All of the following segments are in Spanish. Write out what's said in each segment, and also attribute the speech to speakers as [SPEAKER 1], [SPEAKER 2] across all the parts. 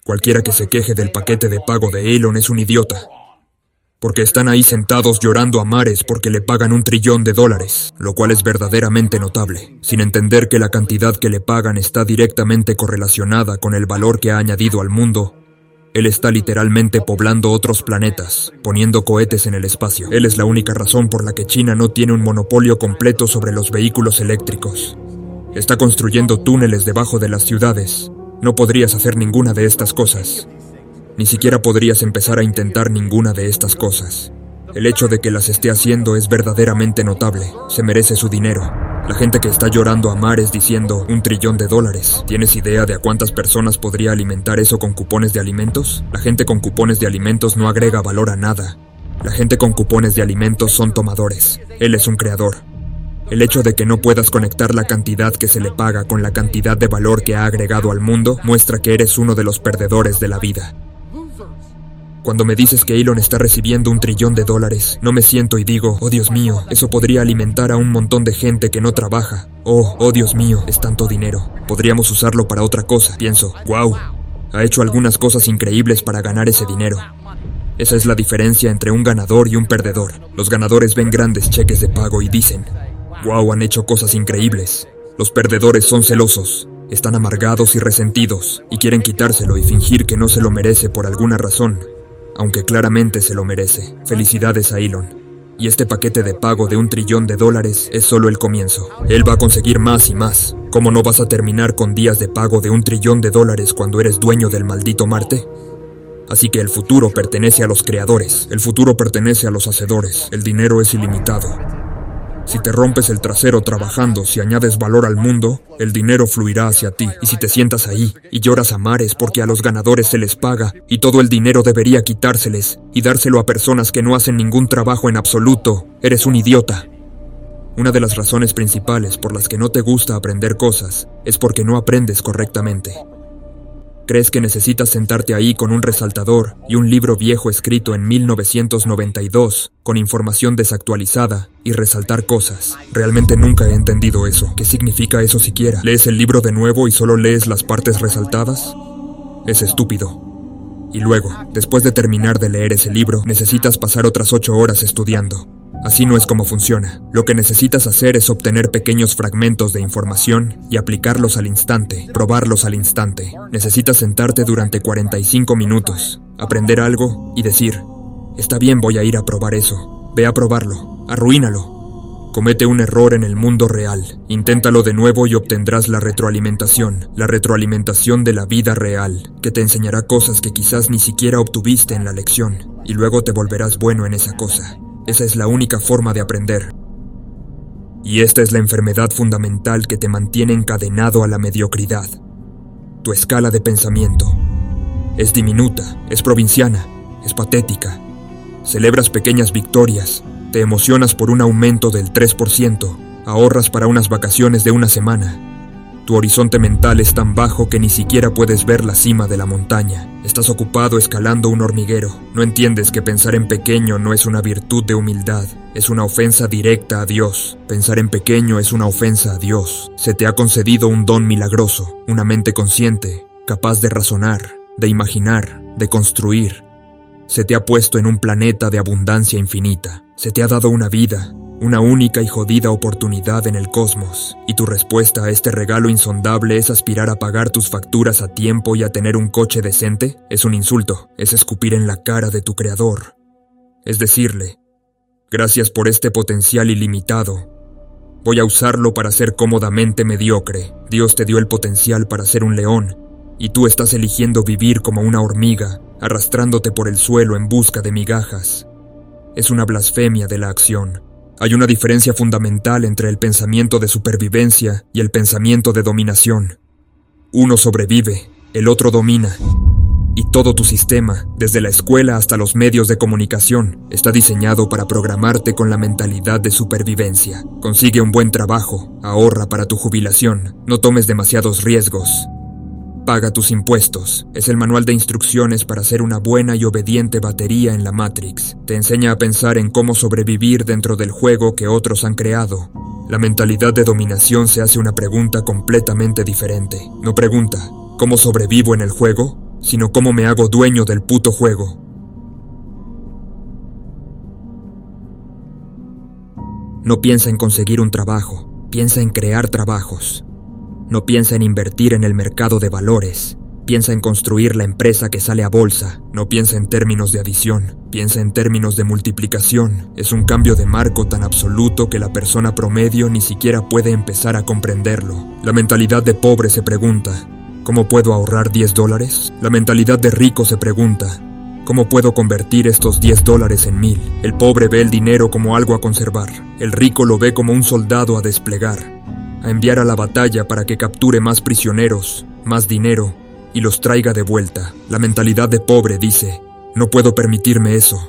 [SPEAKER 1] Cualquiera que se queje del paquete de pago de Elon es un idiota. Porque están ahí sentados llorando a mares porque le pagan $1 trillón, lo cual es verdaderamente notable, sin entender que la cantidad que le pagan está directamente correlacionada con el valor que ha añadido al mundo. Él está literalmente poblando otros planetas, poniendo cohetes en el espacio. Él es la única razón por la que China no tiene un monopolio completo sobre los vehículos eléctricos. Está construyendo túneles debajo de las ciudades. No podrías hacer ninguna de estas cosas. Ni siquiera podrías empezar a intentar ninguna de estas cosas. El hecho de que las esté haciendo es verdaderamente notable. Se merece su dinero. La gente que está llorando a mares diciendo $1 trillón. ¿Tienes idea de a cuántas personas podría alimentar eso con cupones de alimentos? La gente con cupones de alimentos no agrega valor a nada. La gente con cupones de alimentos son tomadores. Él es un creador. El hecho de que no puedas conectar la cantidad que se le paga con la cantidad de valor que ha agregado al mundo muestra que eres uno de los perdedores de la vida. Cuando me dices que Elon está recibiendo $1 trillón, no me siento y digo, oh Dios mío, eso podría alimentar a un montón de gente que no trabaja. Oh Dios mío, es tanto dinero. Podríamos usarlo para otra cosa. Pienso, wow, ha hecho algunas cosas increíbles para ganar ese dinero. Esa es la diferencia entre un ganador y un perdedor. Los ganadores ven grandes cheques de pago y dicen, wow, han hecho cosas increíbles. Los perdedores son celosos. Están amargados y resentidos, y quieren quitárselo y fingir que no se lo merece por alguna razón. Aunque claramente se lo merece. Felicidades a Elon. Y este paquete de pago de $1 trillón es solo el comienzo. Él va a conseguir más y más. ¿Cómo no vas a terminar con días de pago de $1 trillón cuando eres dueño del maldito Marte? Así que el futuro pertenece a los creadores. El futuro pertenece a los hacedores. El dinero es ilimitado. Si te rompes el trasero trabajando, si añades valor al mundo, el dinero fluirá hacia ti. Y si te sientas ahí y lloras a mares porque a los ganadores se les paga y todo el dinero debería quitárseles y dárselo a personas que no hacen ningún trabajo en absoluto, eres un idiota. Una de las razones principales por las que no te gusta aprender cosas es porque no aprendes correctamente. Crees que necesitas sentarte ahí con un resaltador y un libro viejo escrito en 1992, con información desactualizada, y resaltar cosas. Realmente nunca he entendido eso. ¿Qué significa eso siquiera? ¿Lees el libro de nuevo y solo lees las partes resaltadas? Es estúpido. Y luego, después de terminar de leer ese libro, necesitas pasar otras 8 horas estudiando. Así no es como funciona. Lo que necesitas hacer es obtener pequeños fragmentos de información y aplicarlos al instante, probarlos al instante. Necesitas sentarte durante 45 minutos, aprender algo y decir, está bien, voy a ir a probar eso. Ve a probarlo, arruínalo. Comete un error en el mundo real. Inténtalo de nuevo y obtendrás la retroalimentación de la vida real, que te enseñará cosas que quizás ni siquiera obtuviste en la lección, y luego te volverás bueno en esa cosa. Esa es la única forma de aprender. Y esta es la enfermedad fundamental que te mantiene encadenado a la mediocridad. Tu escala de pensamiento es diminuta, es provinciana, es patética. Celebras pequeñas victorias, te emocionas por un aumento del 3%, ahorras para unas vacaciones de una semana. Tu horizonte mental es tan bajo que ni siquiera puedes ver la cima de la montaña. Estás ocupado escalando un hormiguero. No entiendes que pensar en pequeño no es una virtud de humildad. Es una ofensa directa a Dios. Pensar en pequeño es una ofensa a Dios. Se te ha concedido un don milagroso, una mente consciente, capaz de razonar, de imaginar, de construir. Se te ha puesto en un planeta de abundancia infinita. Se te ha dado una vida, una única y jodida oportunidad en el cosmos, y tu respuesta a este regalo insondable es aspirar a pagar tus facturas a tiempo y a tener un coche decente. Es un insulto, es escupir en la cara de tu creador. Es decirle, gracias por este potencial ilimitado. Voy a usarlo para ser cómodamente mediocre. Dios te dio el potencial para ser un león, y tú estás eligiendo vivir como una hormiga, arrastrándote por el suelo en busca de migajas. Es una blasfemia de la acción. Hay una diferencia fundamental entre el pensamiento de supervivencia y el pensamiento de dominación. Uno sobrevive, el otro domina. Y todo tu sistema, desde la escuela hasta los medios de comunicación, está diseñado para programarte con la mentalidad de supervivencia. Consigue un buen trabajo, ahorra para tu jubilación, no tomes demasiados riesgos. Paga tus impuestos. Es el manual de instrucciones para ser una buena y obediente batería en la Matrix. Te enseña a pensar en cómo sobrevivir dentro del juego que otros han creado. La mentalidad de dominación se hace una pregunta completamente diferente. No pregunta, ¿cómo sobrevivo en el juego?, sino cómo me hago dueño del puto juego. No piensa en conseguir un trabajo, piensa en crear trabajos. No piensa en invertir en el mercado de valores, piensa en construir la empresa que sale a bolsa. No piensa en términos de adición, piensa en términos de multiplicación. Es un cambio de marco tan absoluto que la persona promedio ni siquiera puede empezar a comprenderlo. La mentalidad de pobre se pregunta, ¿cómo puedo ahorrar $10? La mentalidad de rico se pregunta, ¿cómo puedo convertir estos $10 en 1000? El pobre ve el dinero como algo a conservar. El rico lo ve como un soldado a desplegar, a enviar a la batalla para que capture más prisioneros, más dinero, y los traiga de vuelta. La mentalidad de pobre dice, no puedo permitirme eso.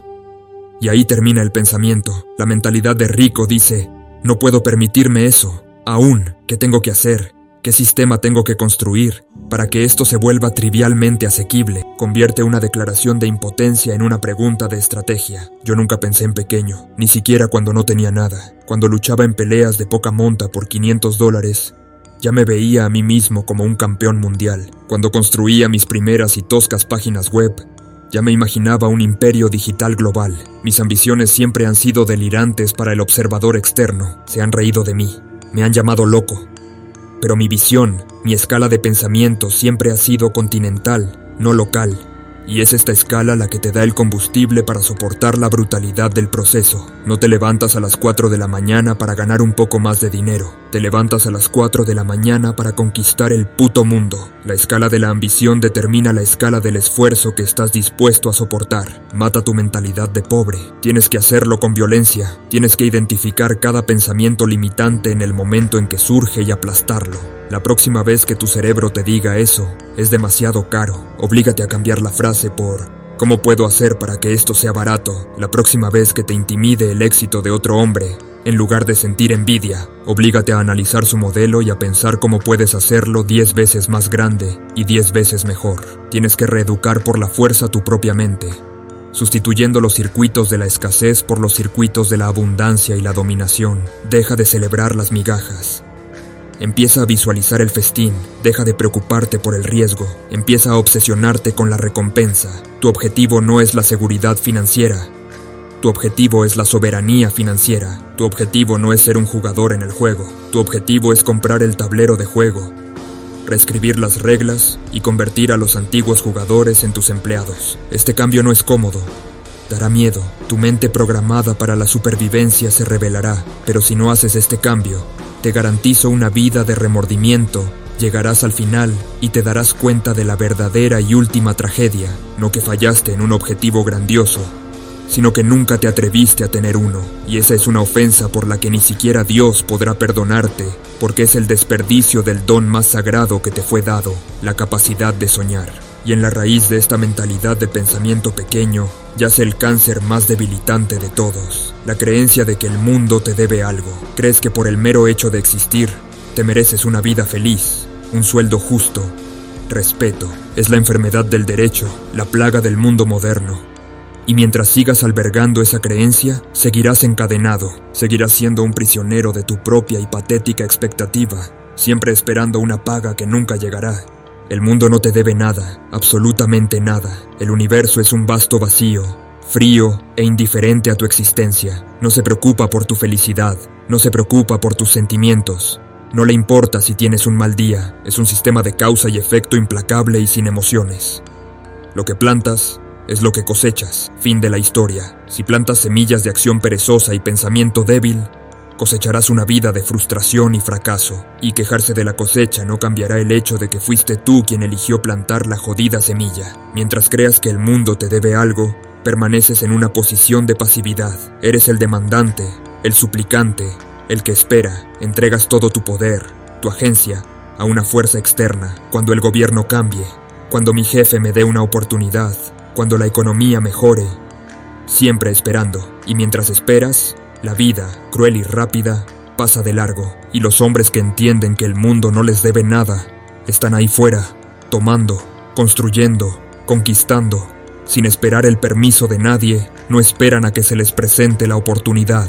[SPEAKER 1] Y ahí termina el pensamiento. La mentalidad de rico dice, no puedo permitirme eso. Aún, ¿qué tengo que hacer? ¿Qué sistema tengo que construir para que esto se vuelva trivialmente asequible? Convierte una declaración de impotencia en una pregunta de estrategia. Yo nunca pensé en pequeño, ni siquiera cuando no tenía nada. Cuando luchaba en peleas de poca monta por $500, ya me veía a mí mismo como un campeón mundial. Cuando construía mis primeras y toscas páginas web, ya me imaginaba un imperio digital global. Mis ambiciones siempre han sido delirantes para el observador externo. Se han reído de mí, me han llamado loco. Pero mi visión, mi escala de pensamiento siempre ha sido continental, no local. Y es esta escala la que te da el combustible para soportar la brutalidad del proceso. No te levantas a las 4 de la mañana para ganar un poco más de dinero. Te levantas a las 4 de la mañana para conquistar el puto mundo. La escala de la ambición determina la escala del esfuerzo que estás dispuesto a soportar. Mata tu mentalidad de pobre. Tienes que hacerlo con violencia. Tienes que identificar cada pensamiento limitante en el momento en que surge y aplastarlo. La próxima vez que tu cerebro te diga eso, es demasiado caro. Oblígate a cambiar la frase por ¿cómo puedo hacer para que esto sea barato? La próxima vez que te intimide el éxito de otro hombre, en lugar de sentir envidia, oblígate a analizar su modelo y a pensar cómo puedes hacerlo 10 veces más grande y 10 veces mejor. Tienes que reeducar por la fuerza tu propia mente, sustituyendo los circuitos de la escasez por los circuitos de la abundancia y la dominación. Deja de celebrar las migajas. Empieza a visualizar el festín, deja de preocuparte por el riesgo, empieza a obsesionarte con la recompensa. Tu objetivo no es la seguridad financiera, tu objetivo es la soberanía financiera. Tu objetivo no es ser un jugador en el juego, tu objetivo es comprar el tablero de juego, reescribir las reglas y convertir a los antiguos jugadores en tus empleados. Este cambio no es cómodo, dará miedo, tu mente programada para la supervivencia se revelará, pero si no haces este cambio, te garantizo una vida de remordimiento. Llegarás al final y te darás cuenta de la verdadera y última tragedia, no que fallaste en un objetivo grandioso, sino que nunca te atreviste a tener uno, y esa es una ofensa por la que ni siquiera Dios podrá perdonarte, porque es el desperdicio del don más sagrado que te fue dado, la capacidad de soñar. Y en la raíz de esta mentalidad de pensamiento pequeño yace el cáncer más debilitante de todos, la creencia de que el mundo te debe algo. Crees que por el mero hecho de existir, te mereces una vida feliz, un sueldo justo, respeto. Es la enfermedad del derecho, la plaga del mundo moderno. Y mientras sigas albergando esa creencia, seguirás encadenado, seguirás siendo un prisionero de tu propia y patética expectativa, siempre esperando una paga que nunca llegará. El mundo no te debe nada, absolutamente nada. El universo es un vasto vacío, frío e indiferente a tu existencia. No se preocupa por tu felicidad, no se preocupa por tus sentimientos. No le importa si tienes un mal día, es un sistema de causa y efecto implacable y sin emociones. Lo que plantas es lo que cosechas, fin de la historia. Si plantas semillas de acción perezosa y pensamiento débil, cosecharás una vida de frustración y fracaso, y quejarse de la cosecha no cambiará el hecho de que fuiste tú quien eligió plantar la jodida semilla. Mientras creas que el mundo te debe algo, permaneces en una posición de pasividad. Eres el demandante, el suplicante, el que espera. Entregas todo tu poder, tu agencia, a una fuerza externa. Cuando el gobierno cambie, cuando mi jefe me dé una oportunidad, cuando la economía mejore, siempre esperando. Y mientras esperas, la vida, cruel y rápida, pasa de largo, y los hombres que entienden que el mundo no les debe nada, están ahí fuera, tomando, construyendo, conquistando, sin esperar el permiso de nadie, no esperan a que se les presente la oportunidad.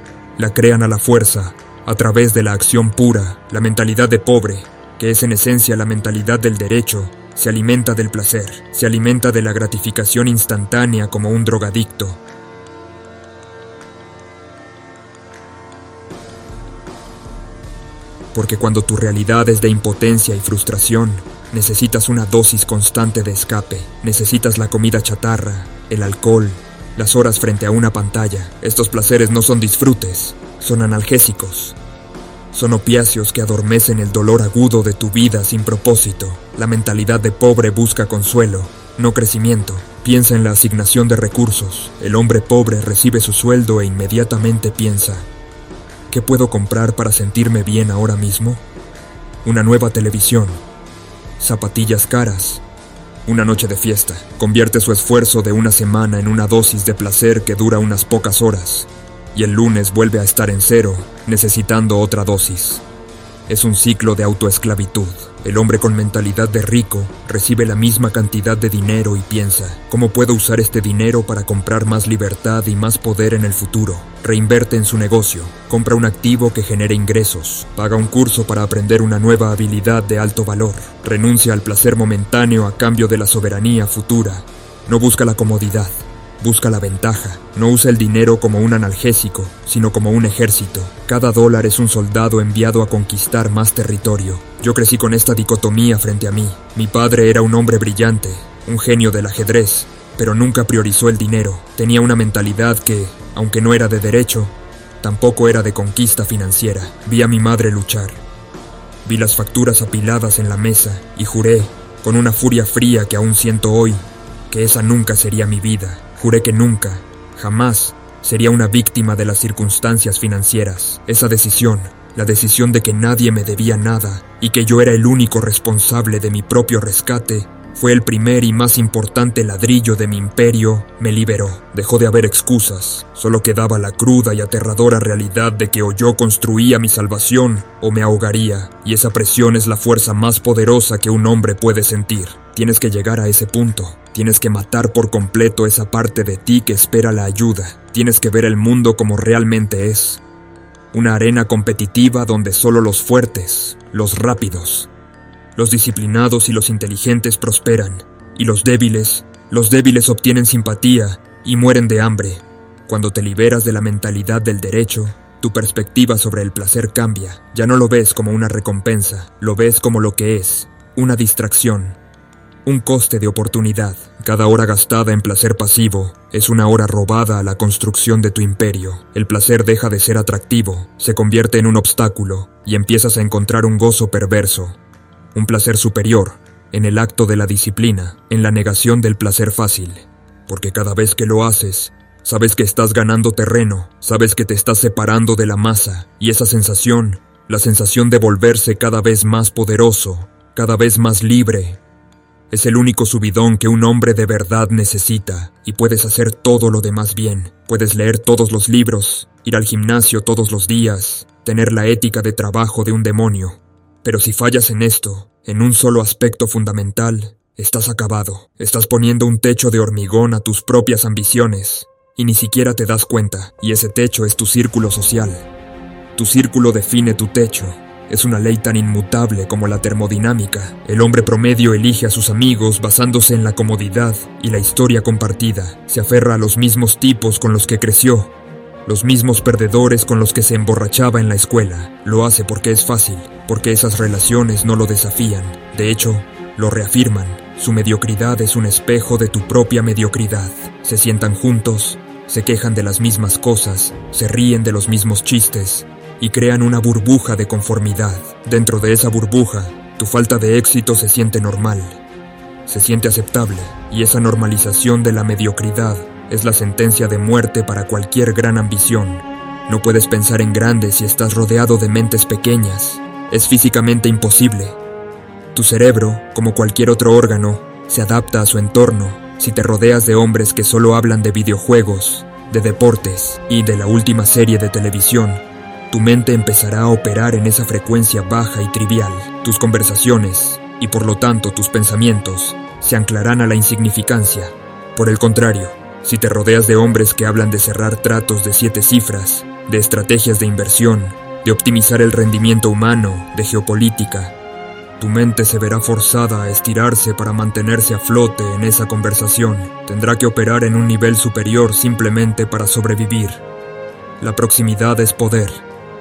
[SPEAKER 1] La crean a la fuerza, a través de la acción pura. La mentalidad de pobre, que es en esencia la mentalidad del derecho, se alimenta del placer, se alimenta de la gratificación instantánea como un drogadicto. Porque cuando tu realidad es de impotencia y frustración, necesitas una dosis constante de escape. Necesitas la comida chatarra, el alcohol, las horas frente a una pantalla. Estos placeres no son disfrutes, son analgésicos. Son opiáceos que adormecen el dolor agudo de tu vida sin propósito. La mentalidad de pobre busca consuelo, no crecimiento. Piensa en la asignación de recursos. El hombre pobre recibe su sueldo e inmediatamente piensa: ¿qué puedo comprar para sentirme bien ahora mismo? Una nueva televisión, zapatillas caras, una noche de fiesta. Convierte su esfuerzo de una semana en una dosis de placer que dura unas pocas horas, y el lunes vuelve a estar en cero, necesitando otra dosis. Es un ciclo de autoesclavitud. El hombre con mentalidad de rico recibe la misma cantidad de dinero y piensa: ¿cómo puedo usar este dinero para comprar más libertad y más poder en el futuro? Reinvierte en su negocio, compra un activo que genere ingresos, paga un curso para aprender una nueva habilidad de alto valor, renuncia al placer momentáneo a cambio de la soberanía futura. No busca la comodidad, busca la ventaja. No usa el dinero como un analgésico, sino como un ejército. Cada dólar es un soldado enviado a conquistar más territorio. Yo crecí con esta dicotomía frente a mí. Mi padre era un hombre brillante, un genio del ajedrez, pero nunca priorizó el dinero. Tenía una mentalidad que, aunque no era de derecho, tampoco era de conquista financiera. Vi a mi madre luchar. Vi las facturas apiladas en la mesa y juré, con una furia fría que aún siento hoy, que esa nunca sería mi vida. Juré que nunca, jamás, sería una víctima de las circunstancias financieras. Esa decisión, la decisión de que nadie me debía nada y que yo era el único responsable de mi propio rescate, fue el primer y más importante ladrillo de mi imperio. Me liberó. Dejó de haber excusas. Solo quedaba la cruda y aterradora realidad de que o yo construía mi salvación o me ahogaría. Y esa presión es la fuerza más poderosa que un hombre puede sentir. Tienes que llegar a ese punto. Tienes que matar por completo esa parte de ti que espera la ayuda. Tienes que ver el mundo como realmente es. Una arena competitiva donde solo los fuertes, los rápidos, los disciplinados y los inteligentes prosperan, y los débiles obtienen simpatía y mueren de hambre. Cuando te liberas de la mentalidad del derecho, tu perspectiva sobre el placer cambia. Ya no lo ves como una recompensa, lo ves como lo que es, una distracción, un coste de oportunidad. Cada hora gastada en placer pasivo es una hora robada a la construcción de tu imperio. El placer deja de ser atractivo, se convierte en un obstáculo, y empiezas a encontrar un gozo perverso. Un placer superior, en el acto de la disciplina, en la negación del placer fácil. Porque cada vez que lo haces, sabes que estás ganando terreno, sabes que te estás separando de la masa, y esa sensación, la sensación de volverse cada vez más poderoso, cada vez más libre, es el único subidón que un hombre de verdad necesita, y puedes hacer todo lo demás bien. Puedes leer todos los libros, ir al gimnasio todos los días, tener la ética de trabajo de un demonio. Pero si fallas en esto, en un solo aspecto fundamental, estás acabado. Estás poniendo un techo de hormigón a tus propias ambiciones, y ni siquiera te das cuenta, y ese techo es tu círculo social. Tu círculo define tu techo. Es una ley tan inmutable como la termodinámica. El hombre promedio elige a sus amigos basándose en la comodidad y la historia compartida. Se aferra a los mismos tipos con los que creció, los mismos perdedores con los que se emborrachaba en la escuela. Lo hace porque es fácil, porque esas relaciones no lo desafían. De hecho, lo reafirman. Su mediocridad es un espejo de tu propia mediocridad. Se sientan juntos, se quejan de las mismas cosas, se ríen de los mismos chistes, y crean una burbuja de conformidad. Dentro de esa burbuja, tu falta de éxito se siente normal, se siente aceptable, y esa normalización de la mediocridad es la sentencia de muerte para cualquier gran ambición. No puedes pensar en grande si estás rodeado de mentes pequeñas. Es físicamente imposible. Tu cerebro, como cualquier otro órgano, se adapta a su entorno. Si te rodeas de hombres que solo hablan de videojuegos, de deportes y de la última serie de televisión, tu mente empezará a operar en esa frecuencia baja y trivial. Tus conversaciones, y por lo tanto tus pensamientos, se anclarán a la insignificancia. Por el contrario, si te rodeas de hombres que hablan de cerrar tratos de 7 cifras, de estrategias de inversión, de optimizar el rendimiento humano, de geopolítica, Tu mente se verá forzada a estirarse para mantenerse a flote en esa conversación. Tendrá que operar en un nivel superior simplemente para sobrevivir. La proximidad es poder.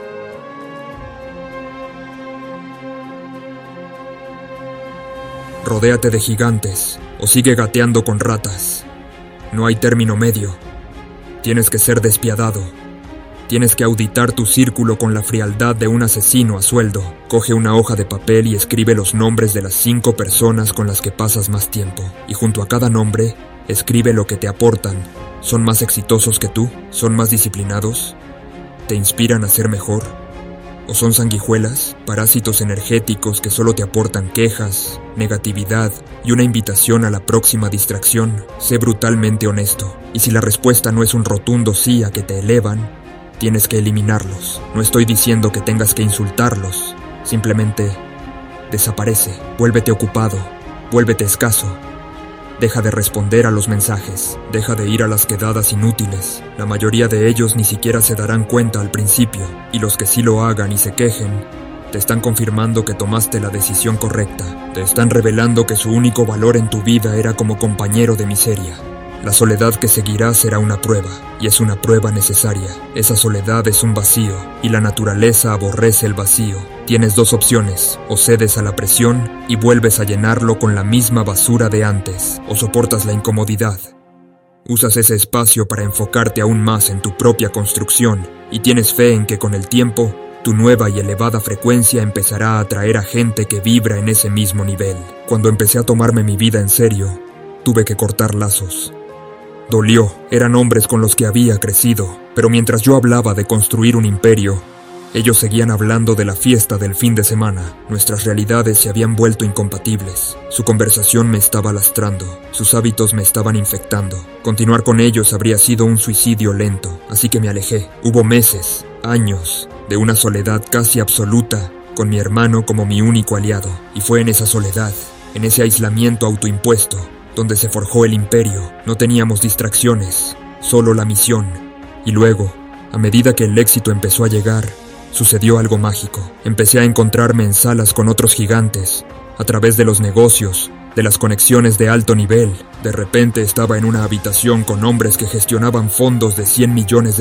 [SPEAKER 1] Rodéate de gigantes o sigue gateando con ratas. No hay término medio. Tienes que ser despiadado. Tienes que auditar tu círculo con la frialdad de un asesino a sueldo. Coge una hoja de papel y escribe los nombres de las 5 personas con las que pasas más tiempo. Y junto a cada nombre, escribe lo que te aportan. ¿Son más exitosos que tú? ¿Son más disciplinados? ¿Te inspiran a ser mejor? ¿O son sanguijuelas, parásitos energéticos que solo te aportan quejas, negatividad y una invitación a la próxima distracción? Sé brutalmente honesto. Y si la respuesta no es un rotundo sí a que te elevan, tienes que eliminarlos. No estoy diciendo que tengas que insultarlos. Simplemente desaparece. Vuélvete ocupado. Vuélvete escaso. Deja de responder a los mensajes. Deja de ir a las quedadas inútiles. La mayoría de ellos ni siquiera se darán cuenta al principio. Y los que sí lo hagan y se quejen, te están confirmando que tomaste la decisión correcta. Te están revelando que su único valor en tu vida era como compañero de miseria. La soledad que seguirá será una prueba, y es una prueba necesaria. Esa soledad es un vacío, y la naturaleza aborrece el vacío. Tienes 2 opciones: o cedes a la presión y vuelves a llenarlo con la misma basura de antes, o soportas la incomodidad. Usas ese espacio para enfocarte aún más en tu propia construcción, y tienes fe en que con el tiempo, tu nueva y elevada frecuencia empezará a atraer a gente que vibra en ese mismo nivel. Cuando empecé a tomarme mi vida en serio, tuve que cortar lazos. Dolió, eran hombres con los que había crecido, pero mientras yo hablaba de construir un imperio, ellos seguían hablando de la fiesta del fin de semana. Nuestras realidades se habían vuelto incompatibles. Su conversación me estaba lastrando, sus hábitos me estaban infectando. Continuar con ellos habría sido un suicidio lento, así que me alejé. Hubo meses, años, de una soledad casi absoluta, con mi hermano como mi único aliado. Y fue en esa soledad, en ese aislamiento autoimpuesto, donde se forjó el imperio. No teníamos distracciones, solo la misión. Y luego, a medida que el éxito empezó a llegar, sucedió algo mágico. Empecé a encontrarme en salas con otros gigantes, a través de los negocios, de las conexiones de alto nivel. De repente estaba en una habitación con hombres que gestionaban fondos de $100 millones,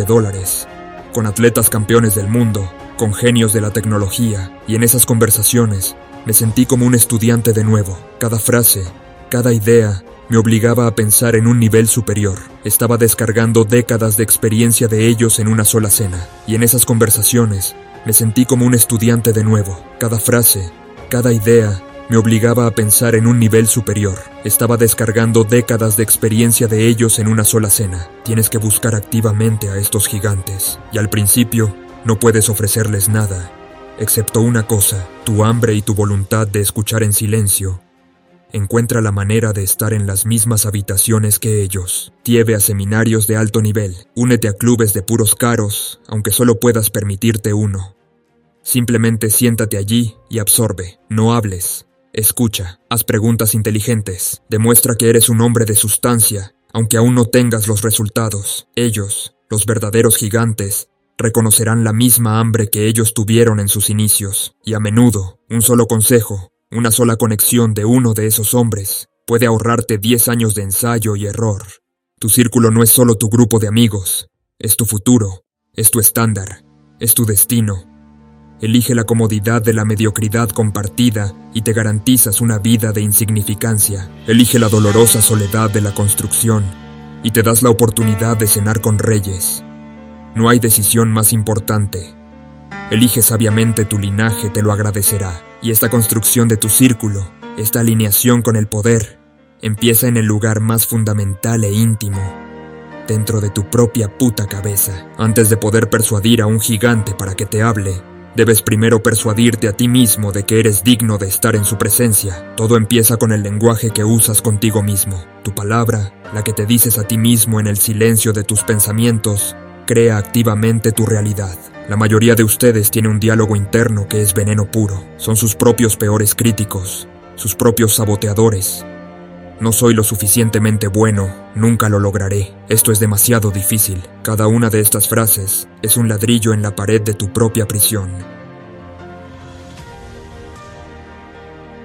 [SPEAKER 1] con atletas campeones del mundo, con genios de la tecnología, y en esas conversaciones me sentí como un estudiante de nuevo. Cada frase, cada idea me obligaba a pensar en un nivel superior. Estaba descargando décadas de experiencia de ellos en una sola cena, y en esas conversaciones me sentí como un estudiante de nuevo. Cada frase, cada idea me obligaba a pensar en un nivel superior. Estaba descargando décadas de experiencia de ellos en una sola cena. Tienes que buscar activamente a estos gigantes, y al principio no puedes ofrecerles nada, excepto una cosa: tu hambre y tu voluntad de escuchar en silencio. Encuentra la manera de estar en las mismas habitaciones que ellos. Lleve a seminarios de alto nivel. Únete a clubes de puros caros, aunque solo puedas permitirte uno. Simplemente siéntate allí y absorbe. No hables. Escucha. Haz preguntas inteligentes. Demuestra que eres un hombre de sustancia, aunque aún no tengas los resultados. Ellos, los verdaderos gigantes, reconocerán la misma hambre que ellos tuvieron en sus inicios. Y a menudo, un solo consejo, una sola conexión de uno de esos hombres puede ahorrarte 10 años de ensayo y error. Tu círculo no es solo tu grupo de amigos, es tu futuro, es tu estándar, es tu destino. Elige la comodidad de la mediocridad compartida y te garantizas una vida de insignificancia. Elige la dolorosa soledad de la construcción y te das la oportunidad de cenar con reyes. No hay decisión más importante. Elige sabiamente, tu linaje te lo agradecerá. Y esta construcción de tu círculo, esta alineación con el poder, empieza en el lugar más fundamental e íntimo, dentro de tu propia puta cabeza. Antes de poder persuadir a un gigante para que te hable, debes primero persuadirte a ti mismo de que eres digno de estar en su presencia. Todo empieza con el lenguaje que usas contigo mismo. Tu palabra, la que te dices a ti mismo en el silencio de tus pensamientos, crea activamente tu realidad. La mayoría de ustedes tiene un diálogo interno que es veneno puro. Son sus propios peores críticos, sus propios saboteadores. No soy lo suficientemente bueno, nunca lo lograré. Esto es demasiado difícil. Cada una de estas frases es un ladrillo en la pared de tu propia prisión.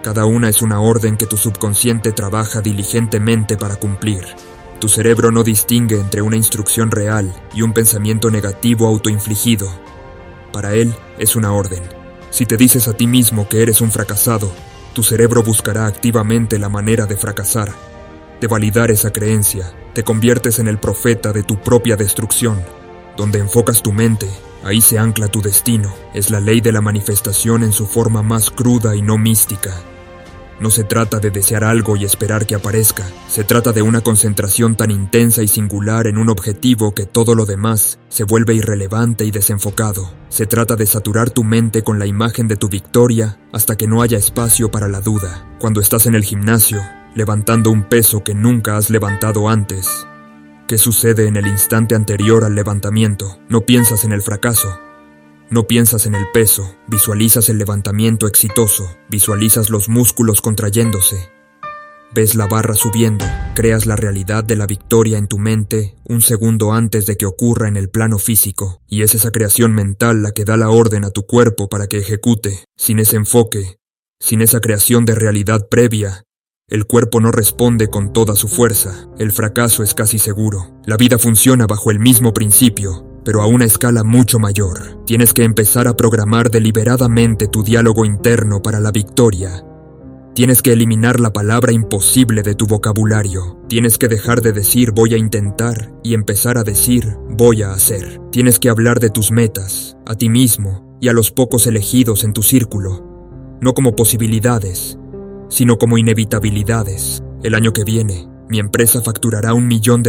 [SPEAKER 1] Cada una es una orden que tu subconsciente trabaja diligentemente para cumplir. Tu cerebro no distingue entre una instrucción real y un pensamiento negativo autoinfligido. Para él es una orden. Si te dices a ti mismo que eres un fracasado, tu cerebro buscará activamente la manera de fracasar, de validar esa creencia. Te conviertes en el profeta de tu propia destrucción. Donde enfocas tu mente, ahí se ancla tu destino. Es la ley de la manifestación en su forma más cruda y no mística. No se trata de desear algo y esperar que aparezca. Se trata de una concentración tan intensa y singular en un objetivo que todo lo demás se vuelve irrelevante y desenfocado. Se trata de saturar tu mente con la imagen de tu victoria hasta que no haya espacio para la duda. Cuando estás en el gimnasio, levantando un peso que nunca has levantado antes, ¿qué sucede en el instante anterior al levantamiento? No piensas en el fracaso. No piensas en el peso, visualizas el levantamiento exitoso, visualizas los músculos contrayéndose. Ves la barra subiendo, creas la realidad de la victoria en tu mente un segundo antes de que ocurra en el plano físico, y es esa creación mental la que da la orden a tu cuerpo para que ejecute. Sin ese enfoque, sin esa creación de realidad previa, el cuerpo no responde con toda su fuerza. El fracaso es casi seguro. La vida funciona bajo el mismo principio, pero a una escala mucho mayor. Tienes que empezar a programar deliberadamente tu diálogo interno para la victoria. Tienes que eliminar la palabra imposible de tu vocabulario. Tienes que dejar de decir voy a intentar y empezar a decir voy a hacer. Tienes que hablar de tus metas, a ti mismo y a los pocos elegidos en tu círculo, no como posibilidades, sino como inevitabilidades. El año que viene, mi empresa facturará $1 millón.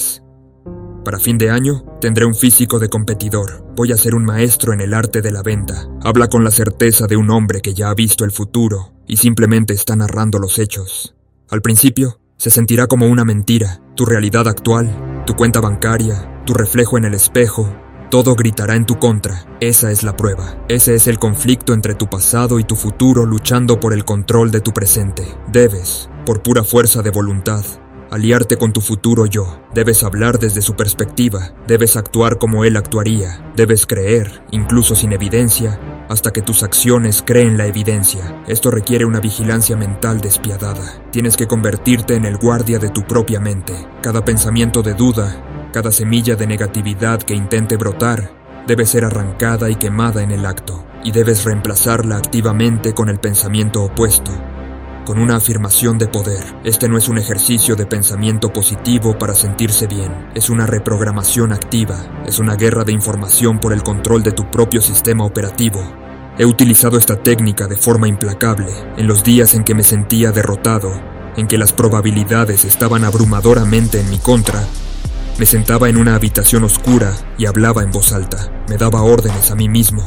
[SPEAKER 1] Para fin de año, tendré un físico de competidor. Voy a ser un maestro en el arte de la venta. Habla con la certeza de un hombre que ya ha visto el futuro y simplemente está narrando los hechos. Al principio, se sentirá como una mentira. Tu realidad actual, tu cuenta bancaria, tu reflejo en el espejo, todo gritará en tu contra. Esa es la prueba. Ese es el conflicto entre tu pasado y tu futuro luchando por el control de tu presente. Debes, por pura fuerza de voluntad, aliarte con tu futuro yo. Debes hablar desde su perspectiva. Debes actuar como él actuaría. Debes creer, incluso sin evidencia, hasta que tus acciones creen la evidencia. Esto requiere una vigilancia mental despiadada. Tienes que convertirte en el guardia de tu propia mente. Cada pensamiento de duda, cada semilla de negatividad que intente brotar, debe ser arrancada y quemada en el acto, y debes reemplazarla activamente con el pensamiento opuesto, con una afirmación de poder. Este no es un ejercicio de pensamiento positivo para sentirse bien, es una reprogramación activa, es una guerra de información por el control de tu propio sistema operativo. He utilizado esta técnica de forma implacable en los días en que me sentía derrotado, en que las probabilidades estaban abrumadoramente en mi contra. Me sentaba en una habitación oscura y hablaba en voz alta. Me daba órdenes a mí mismo.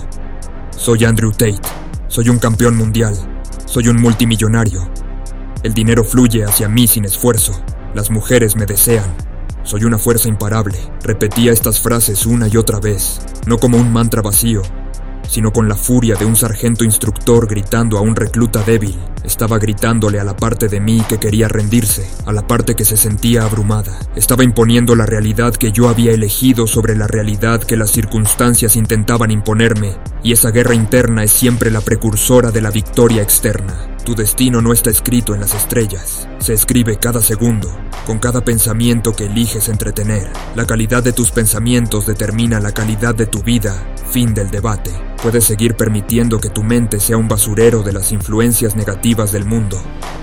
[SPEAKER 1] Soy Andrew Tate. Soy un campeón mundial. Soy un multimillonario. El dinero fluye hacia mí sin esfuerzo. Las mujeres me desean. Soy una fuerza imparable. Repetía estas frases una y otra vez, no como un mantra vacío, sino con la furia de un sargento instructor gritando a un recluta débil. Estaba gritándole a la parte de mí que quería rendirse, a la parte que se sentía abrumada. Estaba imponiendo la realidad que yo había elegido sobre la realidad que las circunstancias intentaban imponerme, y esa guerra interna es siempre la precursora de la victoria externa. Tu destino no está escrito en las estrellas, se escribe cada segundo, con cada pensamiento que eliges entretener. La calidad de tus pensamientos determina la calidad de tu vida. Fin del debate. Puedes seguir permitiendo que tu mente sea un basurero de las influencias negativas del mundo,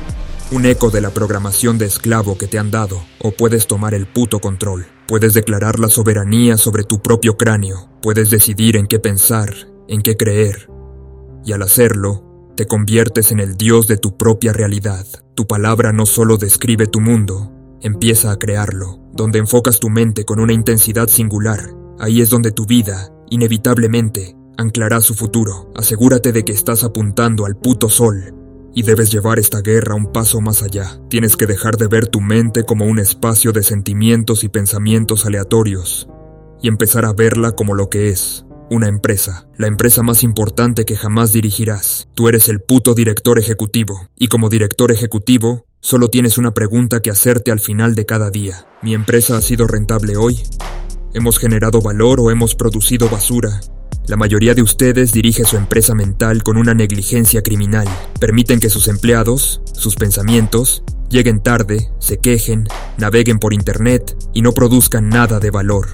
[SPEAKER 1] un eco de la programación de esclavo que te han dado, o puedes tomar el puto control. Puedes declarar la soberanía sobre tu propio cráneo, puedes decidir en qué pensar, en qué creer, y al hacerlo, te conviertes en el dios de tu propia realidad. Tu palabra no solo describe tu mundo, empieza a crearlo. Donde enfocas tu mente con una intensidad singular, ahí es donde tu vida, inevitablemente, anclará su futuro. Asegúrate de que estás apuntando al puto sol, y debes llevar esta guerra un paso más allá. Tienes que dejar de ver tu mente como un espacio de sentimientos y pensamientos aleatorios, y empezar a verla como lo que es. Una empresa, la empresa más importante que jamás dirigirás. Tú eres el puto director ejecutivo, y como director ejecutivo, solo tienes una pregunta que hacerte al final de cada día. ¿Mi empresa ha sido rentable hoy? ¿Hemos generado valor o hemos producido basura? La mayoría de ustedes dirige su empresa mental con una negligencia criminal. Permiten que sus empleados, sus pensamientos, lleguen tarde, se quejen, naveguen por internet y no produzcan nada de valor.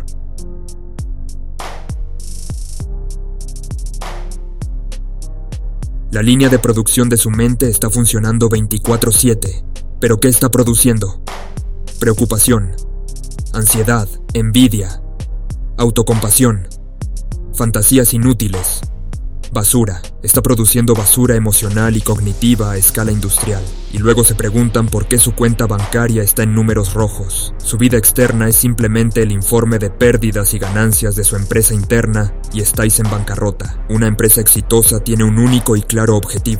[SPEAKER 1] La línea de producción de su mente está funcionando 24/7. ¿Pero qué está produciendo? Preocupación, ansiedad, envidia, autocompasión, fantasías inútiles, basura. Está produciendo basura emocional y cognitiva a escala industrial. Y luego se preguntan por qué su cuenta bancaria está en números rojos. Su vida externa es simplemente el informe de pérdidas y ganancias de su empresa interna y estáis en bancarrota. Una empresa exitosa tiene un único y claro objetivo: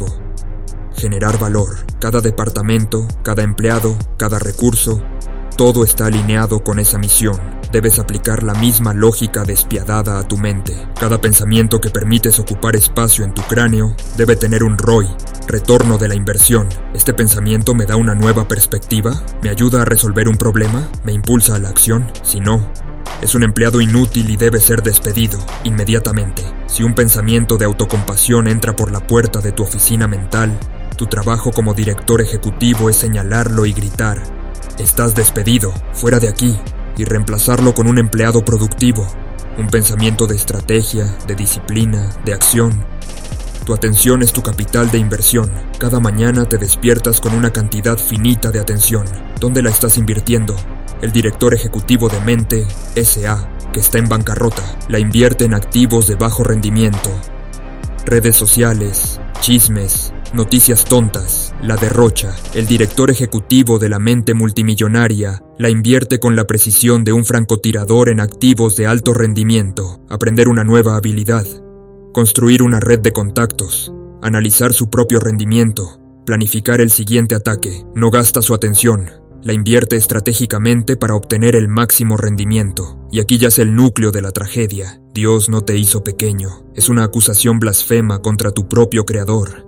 [SPEAKER 1] generar valor. Cada departamento, cada empleado, cada recurso, todo está alineado con esa misión. Debes aplicar la misma lógica despiadada a tu mente. Cada pensamiento que permites ocupar espacio en tu cráneo debe tener un ROI, retorno de la inversión. ¿Este pensamiento me da una nueva perspectiva? ¿Me ayuda a resolver un problema? ¿Me impulsa a la acción? Si no, es un empleado inútil y debe ser despedido inmediatamente. Si un pensamiento de autocompasión entra por la puerta de tu oficina mental, tu trabajo como director ejecutivo es señalarlo y gritar: estás despedido, fuera de aquí, y reemplazarlo con un empleado productivo, un pensamiento de estrategia, de disciplina, de acción. Tu atención es tu capital de inversión. Cada mañana te despiertas con una cantidad finita de atención. ¿Dónde la estás invirtiendo? El director ejecutivo de Mente S.A., que está en bancarrota, la invierte en activos de bajo rendimiento, redes sociales, chismes, noticias tontas, la derrocha. El director ejecutivo de la Mente multimillonaria la invierte con la precisión de un francotirador en activos de alto rendimiento, aprender una nueva habilidad, construir una red de contactos, analizar su propio rendimiento, planificar el siguiente ataque. No gasta su atención, la invierte estratégicamente para obtener el máximo rendimiento. Y aquí yace el núcleo de la tragedia. Dios no te hizo pequeño. Es una acusación blasfema contra tu propio creador.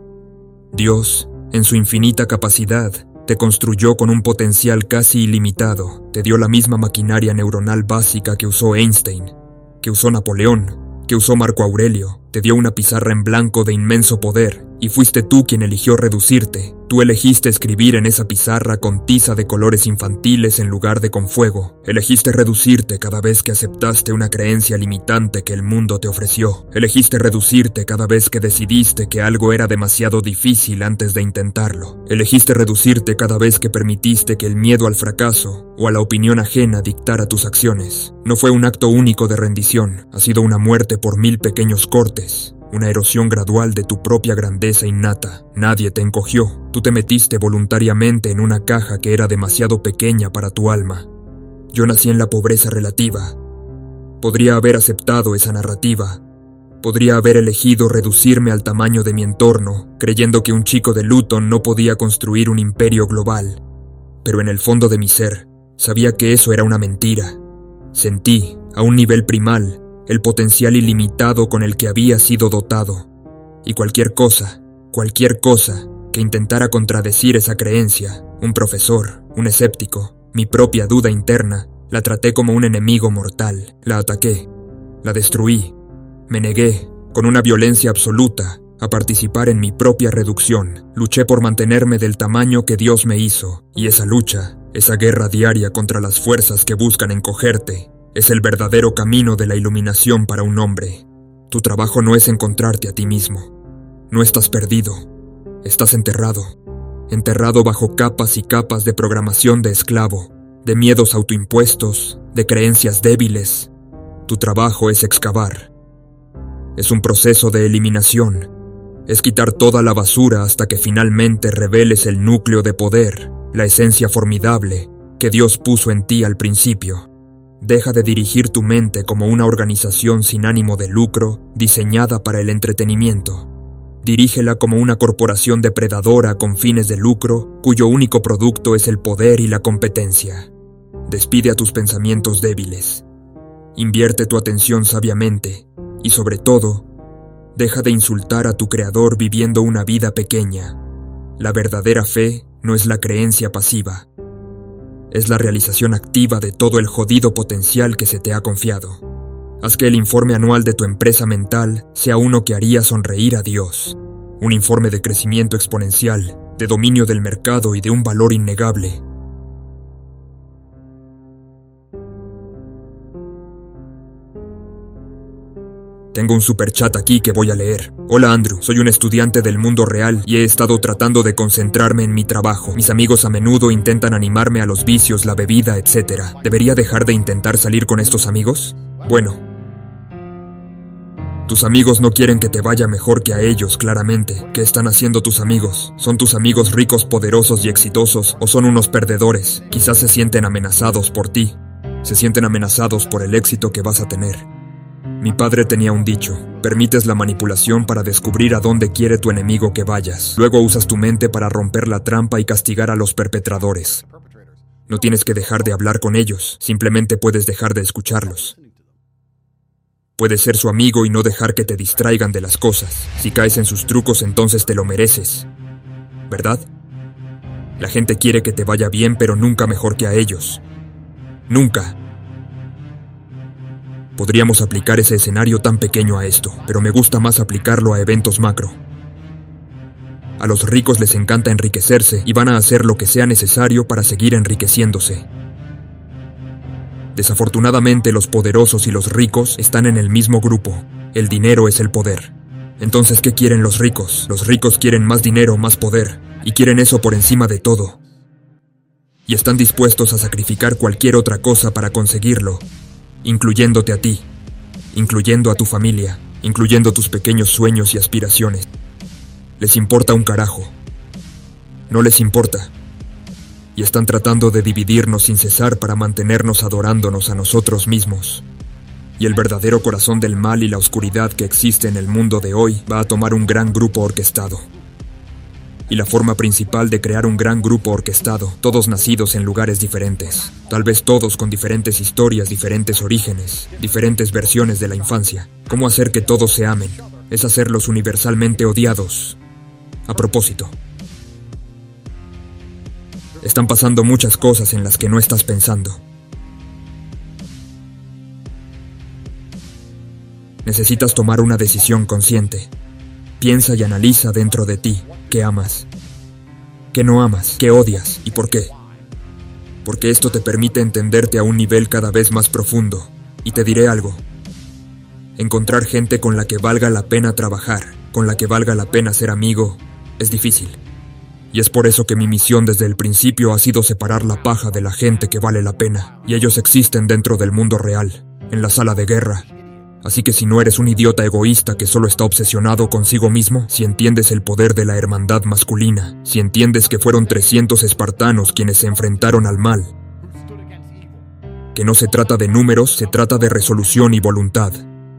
[SPEAKER 1] Dios, en su infinita capacidad, te construyó con un potencial casi ilimitado. Te dio la misma maquinaria neuronal básica que usó Einstein, que usó Napoleón, que usó Marco Aurelio. Te dio una pizarra en blanco de inmenso poder, y fuiste tú quien eligió reducirte. Tú elegiste escribir en esa pizarra con tiza de colores infantiles en lugar de con fuego. Elegiste reducirte cada vez que aceptaste una creencia limitante que el mundo te ofreció. Elegiste reducirte cada vez que decidiste que algo era demasiado difícil antes de intentarlo. Elegiste reducirte cada vez que permitiste que el miedo al fracaso o a la opinión ajena dictara tus acciones. No fue un acto único de rendición, ha sido una muerte por 1000 pequeños cortes. Una erosión gradual de tu propia grandeza innata. Nadie te encogió. Tú te metiste voluntariamente en una caja que era demasiado pequeña para tu alma. Yo nací en la pobreza relativa. Podría haber aceptado esa narrativa. Podría haber elegido reducirme al tamaño de mi entorno, creyendo que un chico de Luton no podía construir un imperio global. Pero en el fondo de mi ser, sabía que eso era una mentira. Sentí, a un nivel primal, el potencial ilimitado con el que había sido dotado. Y cualquier cosa que intentara contradecir esa creencia, un profesor, un escéptico, mi propia duda interna, la traté como un enemigo mortal. La ataqué, la destruí, me negué, con una violencia absoluta, a participar en mi propia reducción. Luché por mantenerme del tamaño que Dios me hizo, y esa lucha, esa guerra diaria contra las fuerzas que buscan encogerte, es el verdadero camino de la iluminación para un hombre. Tu trabajo no es encontrarte a ti mismo. No estás perdido. Estás enterrado. Enterrado bajo capas y capas de programación de esclavo, de miedos autoimpuestos, de creencias débiles. Tu trabajo es excavar. Es un proceso de eliminación. Es quitar toda la basura hasta que finalmente reveles el núcleo de poder, la esencia formidable que Dios puso en ti al principio. Deja de dirigir tu mente como una organización sin ánimo de lucro diseñada para el entretenimiento. Dirígela como una corporación depredadora con fines de lucro cuyo único producto es el poder y la competencia. Despide a tus pensamientos débiles. Invierte tu atención sabiamente y, sobre todo, deja de insultar a tu creador viviendo una vida pequeña. La verdadera fe no es la creencia pasiva. Es la realización activa de todo el jodido potencial que se te ha confiado. Haz que el informe anual de tu empresa mental sea uno que haría sonreír a Dios. Un informe de crecimiento exponencial, de dominio del mercado y de un valor innegable. Tengo un superchat aquí que voy a leer. Hola Andrew, soy un estudiante del mundo real y he estado tratando de concentrarme en mi trabajo. Mis amigos a menudo intentan animarme a los vicios, la bebida, etc. ¿Debería dejar de intentar salir con estos amigos? Bueno, tus amigos no quieren que te vaya mejor que a ellos, claramente. ¿Qué están haciendo tus amigos? ¿Son tus amigos ricos, poderosos y exitosos o son unos perdedores? Quizás se sienten amenazados por ti. Se sienten amenazados por el éxito que vas a tener. Mi padre tenía un dicho: permites la manipulación para descubrir a dónde quiere tu enemigo que vayas. Luego usas tu mente para romper la trampa y castigar a los perpetradores. No tienes que dejar de hablar con ellos, simplemente puedes dejar de escucharlos. Puedes ser su amigo y no dejar que te distraigan de las cosas. Si caes en sus trucos, entonces te lo mereces, ¿verdad? La gente quiere que te vaya bien, pero nunca mejor que a ellos. Nunca. Podríamos aplicar ese escenario tan pequeño a esto, pero me gusta más aplicarlo a eventos macro. A los ricos les encanta enriquecerse y van a hacer lo que sea necesario para seguir enriqueciéndose. Desafortunadamente, los poderosos y los ricos están en el mismo grupo. El dinero es el poder. Entonces, ¿qué quieren los ricos? Los ricos quieren más dinero, más poder, y quieren eso por encima de todo. Y están dispuestos a sacrificar cualquier otra cosa para conseguirlo. Incluyéndote a ti, incluyendo a tu familia, incluyendo tus pequeños sueños y aspiraciones. Les importa un carajo. No les importa. Y están tratando de dividirnos sin cesar para mantenernos adorándonos a nosotros mismos. Y el verdadero corazón del mal y la oscuridad que existe en el mundo de hoy va a tomar un gran grupo orquestado. Y la forma principal de crear un gran grupo orquestado, todos nacidos en lugares diferentes, tal vez todos con diferentes historias, diferentes orígenes, diferentes versiones de la infancia. ¿Cómo hacer que todos se amen? Es hacerlos universalmente odiados. A propósito, están pasando muchas cosas en las que no estás pensando. Necesitas tomar una decisión consciente. Piensa y analiza dentro de ti qué amas, qué no amas, qué odias y por qué. Porque esto te permite entenderte a un nivel cada vez más profundo. Y te diré algo. Encontrar gente con la que valga la pena trabajar, con la que valga la pena ser amigo, es difícil. Y es por eso que mi misión desde el principio ha sido separar la paja de la gente que vale la pena. Y ellos existen dentro del mundo real, en la sala de guerra. Así que si no eres un idiota egoísta que solo está obsesionado consigo mismo, si entiendes el poder de la hermandad masculina, si entiendes que fueron 300 espartanos quienes se enfrentaron al mal, que no se trata de números, se trata de resolución y voluntad,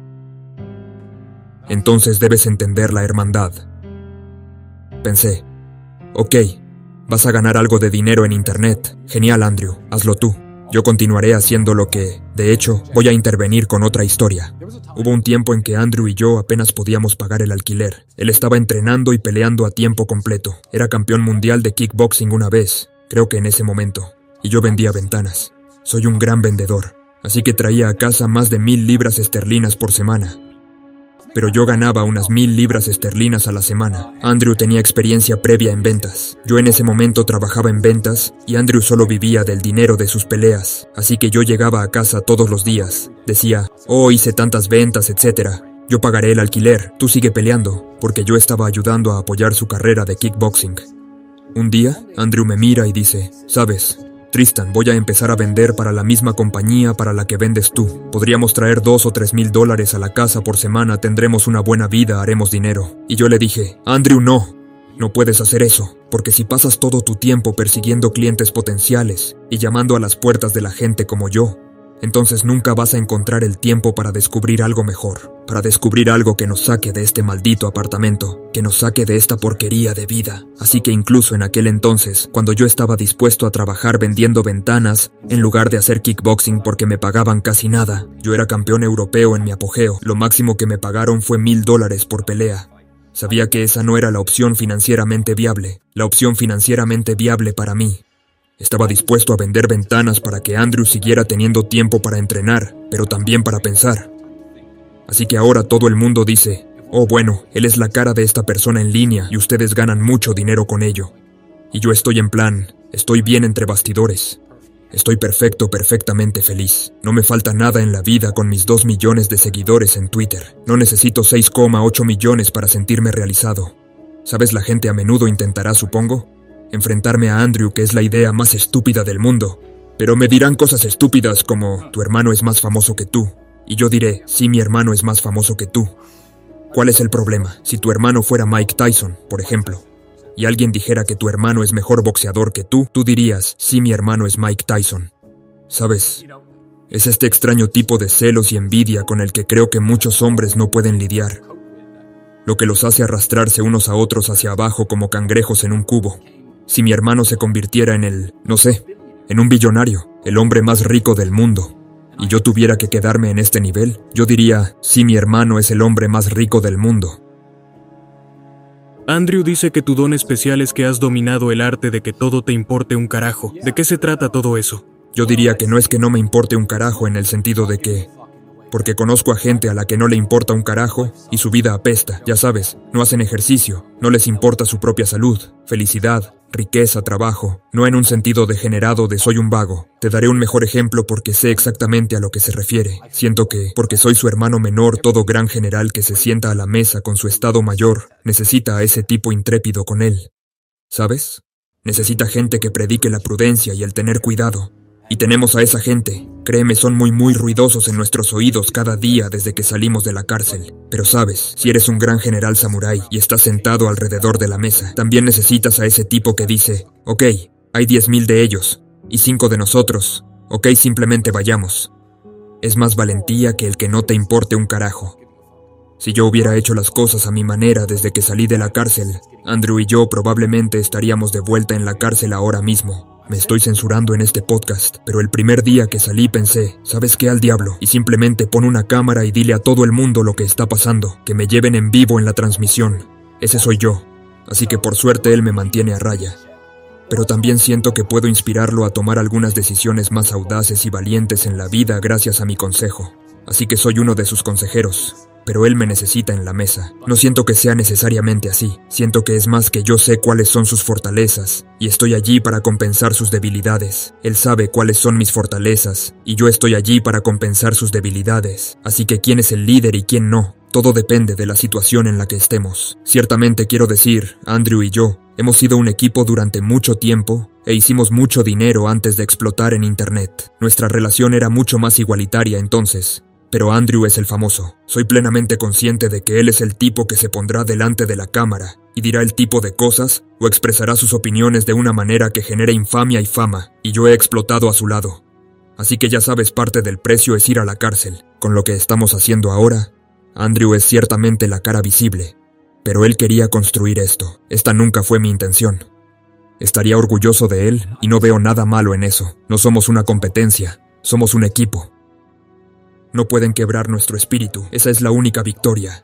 [SPEAKER 1] entonces debes entender la hermandad. Pensé, ok, vas a ganar algo de dinero en internet. Genial, Andrew, hazlo tú. Yo continuaré haciendo lo que, de hecho, voy a intervenir con otra historia. Hubo un tiempo en que Andrew y yo apenas podíamos pagar el alquiler. Él estaba entrenando y peleando a tiempo completo. Era campeón mundial de kickboxing una vez, creo que en ese momento. Y yo vendía ventanas. Soy un gran vendedor, así que traía a casa más de 1,000 libras esterlinas por semana. Pero yo ganaba unas 1,000 libras esterlinas a la semana. Andrew tenía experiencia previa en ventas. Yo en ese momento trabajaba en ventas y Andrew solo vivía del dinero de sus peleas. Así que yo llegaba a casa todos los días. Decía, oh, hice tantas ventas, etc. Yo pagaré el alquiler, tú sigue peleando, porque yo estaba ayudando a apoyar su carrera de kickboxing. Un día, Andrew me mira y dice, ¿sabes? Tristan, voy a empezar a vender para la misma compañía para la que vendes tú. Podríamos traer $2,000 o $3,000 a la casa por semana, tendremos una buena vida, haremos dinero. Y yo le dije, Andrew, no puedes hacer eso, porque si pasas todo tu tiempo persiguiendo clientes potenciales y llamando a las puertas de la gente como yo, entonces nunca vas a encontrar el tiempo para descubrir algo mejor, para descubrir algo que nos saque de este maldito apartamento, que nos saque de esta porquería de vida. Así que incluso en aquel entonces, cuando yo estaba dispuesto a trabajar vendiendo ventanas, en lugar de hacer kickboxing porque me pagaban casi nada, yo era campeón europeo en mi apogeo, lo máximo que me pagaron fue $1,000 por pelea. Sabía que esa no era la opción financieramente viable, la opción financieramente viable para mí. Estaba dispuesto a vender ventanas para que Andrew siguiera teniendo tiempo para entrenar, pero también para pensar. Así que ahora todo el mundo dice, oh bueno, él es la cara de esta persona en línea y ustedes ganan mucho dinero con ello. Y yo estoy en plan, estoy bien entre bastidores. Estoy perfectamente feliz. No me falta nada en la vida con mis 2 millones de seguidores en Twitter. No necesito 6,8 millones para sentirme realizado. ¿Sabes? La gente a menudo intentará, supongo, enfrentarme a Andrew, que es la idea más estúpida del mundo. Pero me dirán cosas estúpidas como, tu hermano es más famoso que tú. Y yo diré, sí, mi hermano es más famoso que tú. ¿Cuál es el problema? Si tu hermano fuera Mike Tyson, por ejemplo, y alguien dijera que tu hermano es mejor boxeador que tú dirías, sí, mi hermano es Mike Tyson. ¿Sabes? Es este extraño tipo de celos y envidia con el que creo que muchos hombres no pueden lidiar. Lo que los hace arrastrarse unos a otros hacia abajo como cangrejos en un cubo. Si mi hermano se convirtiera en en un billonario, el hombre más rico del mundo, y yo tuviera que quedarme en este nivel, yo diría, sí, mi hermano es el hombre más rico del mundo.
[SPEAKER 2] Andrew dice que tu don especial es que has dominado el arte de que todo te importe un carajo. ¿De qué se trata todo eso?
[SPEAKER 1] Yo diría que no es que no me importe un carajo en el sentido de que... Porque conozco a gente a la que no le importa un carajo y su vida apesta, ya sabes, no hacen ejercicio, no les importa su propia salud, felicidad, riqueza, trabajo, no en un sentido degenerado de soy un vago. Te daré un mejor ejemplo porque sé exactamente a lo que se refiere. Siento que, porque soy su hermano menor, todo gran general que se sienta a la mesa con su estado mayor, necesita a ese tipo intrépido con él. ¿Sabes? Necesita gente que predique la prudencia y el tener cuidado. Y tenemos a esa gente. Créeme, son muy ruidosos en nuestros oídos cada día desde que salimos de la cárcel. Pero sabes, si eres un gran general samurái y estás sentado alrededor de la mesa, también necesitas a ese tipo que dice, ok, hay 10,000 de ellos, y 5 de nosotros, ok, simplemente vayamos. Es más valentía que el que no te importe un carajo. Si yo hubiera hecho las cosas a mi manera desde que salí de la cárcel, Andrew y yo probablemente estaríamos de vuelta en la cárcel ahora mismo. Me estoy censurando en este podcast, pero el primer día que salí pensé, ¿sabes qué? Al diablo, y simplemente pon una cámara y dile a todo el mundo lo que está pasando, que me lleven en vivo en la transmisión. Ese soy yo, así que por suerte él me mantiene a raya. Pero también siento que puedo inspirarlo a tomar algunas decisiones más audaces y valientes en la vida gracias a mi consejo. Así que soy uno de sus consejeros. Pero él me necesita en la mesa. No siento que sea necesariamente así. Siento que es más que yo sé cuáles son sus fortalezas, y estoy allí para compensar sus debilidades. Él sabe cuáles son mis fortalezas, y yo estoy allí para compensar sus debilidades. Así que quién es el líder y quién no, todo depende de la situación en la que estemos. Ciertamente quiero decir, Andrew y yo, hemos sido un equipo durante mucho tiempo, e hicimos mucho dinero antes de explotar en internet. Nuestra relación era mucho más igualitaria entonces. Pero Andrew es el famoso. Soy plenamente consciente de que él es el tipo que se pondrá delante de la cámara y dirá el tipo de cosas o expresará sus opiniones de una manera que genere infamia y fama, y yo he explotado a su lado. Así que ya sabes, parte del precio es ir a la cárcel. Con lo que estamos haciendo ahora, Andrew es ciertamente la cara visible, pero él quería construir esto. Esta nunca fue mi intención. Estaría orgulloso de él y no veo nada malo en eso. No somos una competencia, somos un equipo. No pueden quebrar nuestro espíritu, esa es la única victoria.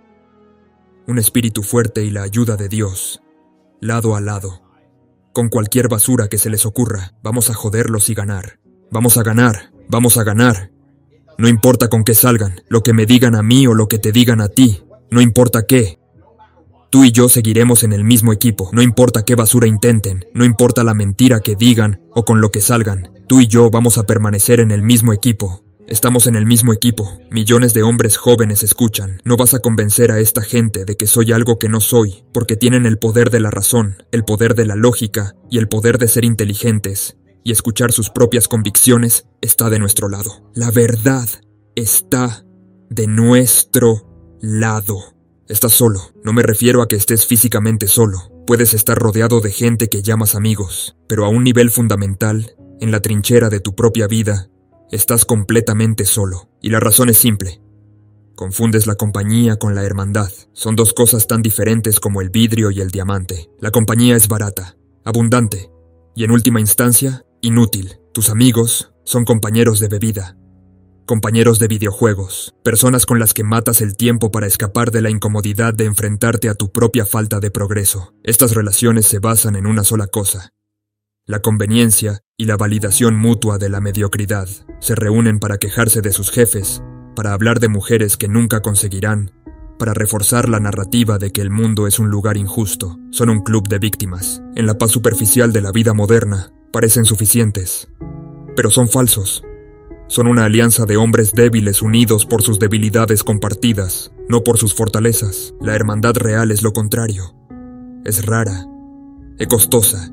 [SPEAKER 1] Un espíritu fuerte y la ayuda de Dios, lado a lado. Con cualquier basura que se les ocurra, vamos a joderlos y ganar. Vamos a ganar, vamos a ganar. No importa con qué salgan, lo que me digan a mí o lo que te digan a ti, no importa qué. Tú y yo seguiremos en el mismo equipo, no importa qué basura intenten, no importa la mentira que digan o con lo que salgan. Tú y yo vamos a permanecer en el mismo equipo. Estamos en el mismo equipo. Millones de hombres jóvenes escuchan. No vas a convencer a esta gente de que soy algo que no soy, porque tienen el poder de la razón, el poder de la lógica y el poder de ser inteligentes. Y escuchar sus propias convicciones está de nuestro lado. La verdad está de nuestro lado. Estás solo. No me refiero a que estés físicamente solo. Puedes estar rodeado de gente que llamas amigos, pero a un nivel fundamental, en la trinchera de tu propia vida, estás completamente solo, y la razón es simple. Confundes la compañía con la hermandad. Son dos cosas tan diferentes como el vidrio y el diamante. La compañía es barata, abundante, y en última instancia, inútil. Tus amigos son compañeros de bebida, compañeros de videojuegos, personas con las que matas el tiempo para escapar de la incomodidad de enfrentarte a tu propia falta de progreso. Estas relaciones se basan en una sola cosa: la conveniencia y la validación mutua de la mediocridad. Se reúnen para quejarse de sus jefes para hablar de mujeres que nunca conseguirán, para reforzar la narrativa de que el mundo es un lugar injusto. Son un club de víctimas. En la paz superficial de la vida moderna, parecen suficientes. Pero son falsos. Son una alianza de hombres débiles unidos por sus debilidades compartidas, no por sus fortalezas. La hermandad real es lo contrario. Es rara, es costosa.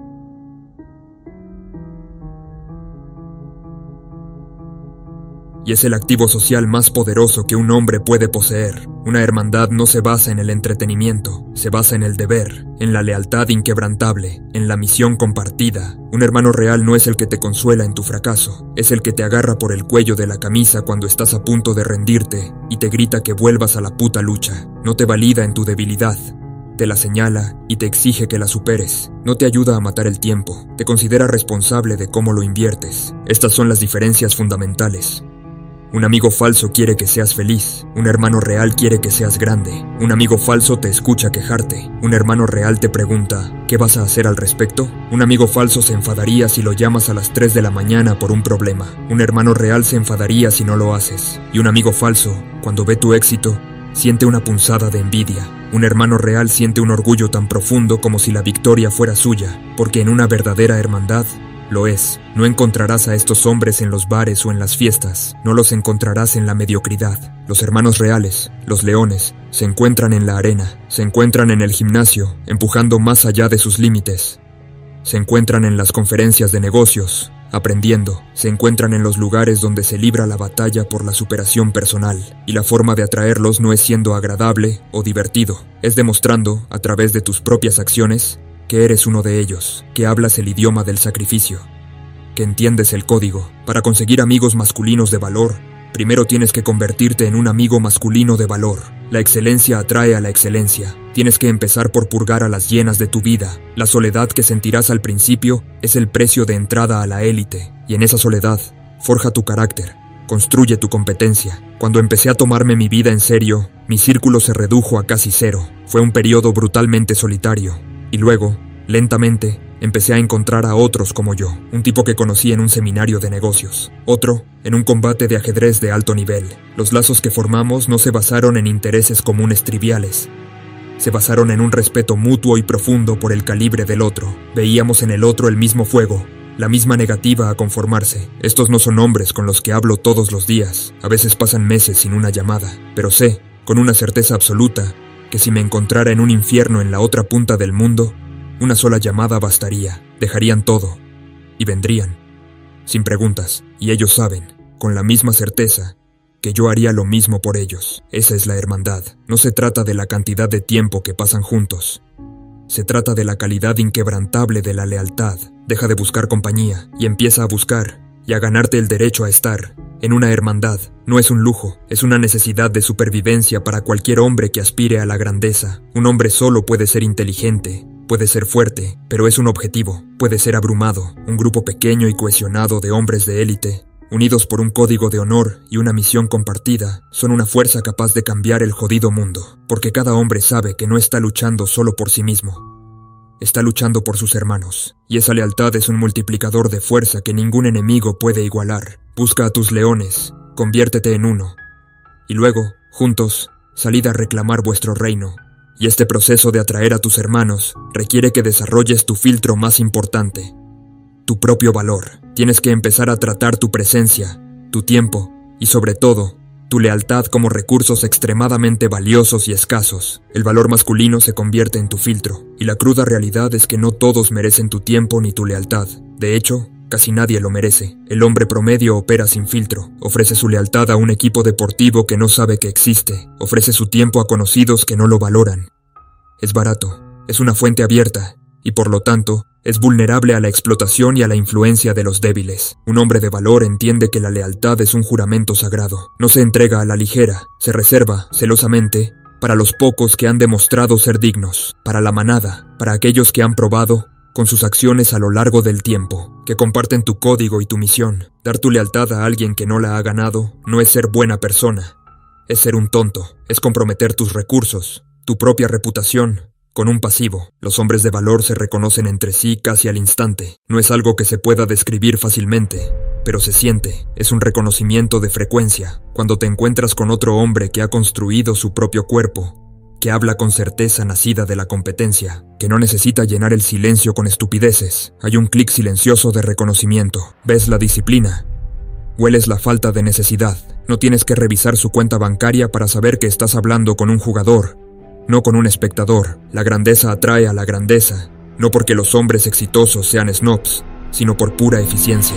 [SPEAKER 1] Y es el activo social más poderoso que un hombre puede poseer. Una hermandad no se basa en el entretenimiento, se basa en el deber, en la lealtad inquebrantable, en la misión compartida. Un hermano real no es el que te consuela en tu fracaso, es el que te agarra por el cuello de la camisa cuando estás a punto de rendirte y te grita que vuelvas a la puta lucha. No te valida en tu debilidad, te la señala y te exige que la superes. No te ayuda a matar el tiempo, te considera responsable de cómo lo inviertes. Estas son las diferencias fundamentales. Un amigo falso quiere que seas feliz. Un hermano real quiere que seas grande. Un amigo falso te escucha quejarte. Un hermano real te pregunta, ¿qué vas a hacer al respecto? Un amigo falso se enfadaría si lo llamas a las 3 de la mañana por un problema. Un hermano real se enfadaría si no lo haces. Y un amigo falso, cuando ve tu éxito, siente una punzada de envidia. Un hermano real siente un orgullo tan profundo como si la victoria fuera suya, porque en una verdadera hermandad, lo es. No encontrarás a estos hombres en los bares o en las fiestas, no los encontrarás en la mediocridad. Los hermanos reales, los leones, se encuentran en la arena, se encuentran en el gimnasio, empujando más allá de sus límites. Se encuentran en las conferencias de negocios, aprendiendo, se encuentran en los lugares donde se libra la batalla por la superación personal, y la forma de atraerlos no es siendo agradable o divertido, es demostrando, a través de tus propias acciones, que eres uno de ellos, que hablas el idioma del sacrificio, que entiendes el código. Para conseguir amigos masculinos de valor, primero tienes que convertirte en un amigo masculino de valor. La excelencia atrae a la excelencia. Tienes que empezar por purgar a las hienas de tu vida. La soledad que sentirás al principio es el precio de entrada a la élite, y en esa soledad, forja tu carácter, construye tu competencia. Cuando empecé a tomarme mi vida en serio, mi círculo se redujo a casi cero. Fue un periodo brutalmente solitario. Y luego, lentamente, empecé a encontrar a otros como yo, un tipo que conocí en un seminario de negocios, otro en un combate de ajedrez de alto nivel. Los lazos que formamos no se basaron en intereses comunes triviales, se basaron en un respeto mutuo y profundo por el calibre del otro. Veíamos en el otro el mismo fuego, la misma negativa a conformarse. Estos no son hombres con los que hablo todos los días, a veces pasan meses sin una llamada, pero sé, con una certeza absoluta, que si me encontrara en un infierno en la otra punta del mundo, una sola llamada bastaría. Dejarían todo y vendrían, sin preguntas, y ellos saben, con la misma certeza, que yo haría lo mismo por ellos. Esa es la hermandad. No se trata de la cantidad de tiempo que pasan juntos. Se trata de la calidad inquebrantable de la lealtad. Deja de buscar compañía y empieza a buscar y a ganarte el derecho a estar en una hermandad. No es un lujo, es una necesidad de supervivencia para cualquier hombre que aspire a la grandeza. Un hombre solo puede ser inteligente, puede ser fuerte, pero es un objetivo, puede ser abrumado. Un grupo pequeño y cohesionado de hombres de élite, unidos por un código de honor y una misión compartida, son una fuerza capaz de cambiar el jodido mundo, porque cada hombre sabe que no está luchando solo por sí mismo. Está luchando por sus hermanos, y esa lealtad es un multiplicador de fuerza que ningún enemigo puede igualar. Busca a tus leones, conviértete en uno, y luego, juntos, salid a reclamar vuestro reino. Y este proceso de atraer a tus hermanos requiere que desarrolles tu filtro más importante, tu propio valor. Tienes que empezar a tratar tu presencia, tu tiempo y sobre todo, tu lealtad como recursos extremadamente valiosos y escasos. El valor masculino se convierte en tu filtro, y la cruda realidad es que no todos merecen tu tiempo ni tu lealtad. De hecho, casi nadie lo merece. El hombre promedio opera sin filtro, ofrece su lealtad a un equipo deportivo que no sabe que existe, ofrece su tiempo a conocidos que no lo valoran. Es barato, es una fuente abierta, y por lo tanto, es vulnerable a la explotación y a la influencia de los débiles. Un hombre de valor entiende que la lealtad es un juramento sagrado. No se entrega a la ligera, se reserva, celosamente, para los pocos que han demostrado ser dignos, para la manada, para aquellos que han probado, con sus acciones a lo largo del tiempo, que comparten tu código y tu misión. Dar tu lealtad a alguien que no la ha ganado no es ser buena persona, es ser un tonto, es comprometer tus recursos, tu propia reputación, con un pasivo. Los hombres de valor se reconocen entre sí casi al instante. No es algo que se pueda describir fácilmente, pero se siente, es un reconocimiento de frecuencia. Cuando te encuentras con otro hombre que ha construido su propio cuerpo, que habla con certeza nacida de la competencia, que no necesita llenar el silencio con estupideces, hay un clic silencioso de reconocimiento. Ves la disciplina. Hueles la falta de necesidad. No tienes que revisar su cuenta bancaria para saber que estás hablando con un jugador, no con un espectador. La grandeza atrae a la grandeza, no porque los hombres exitosos sean snobs, sino por pura eficiencia.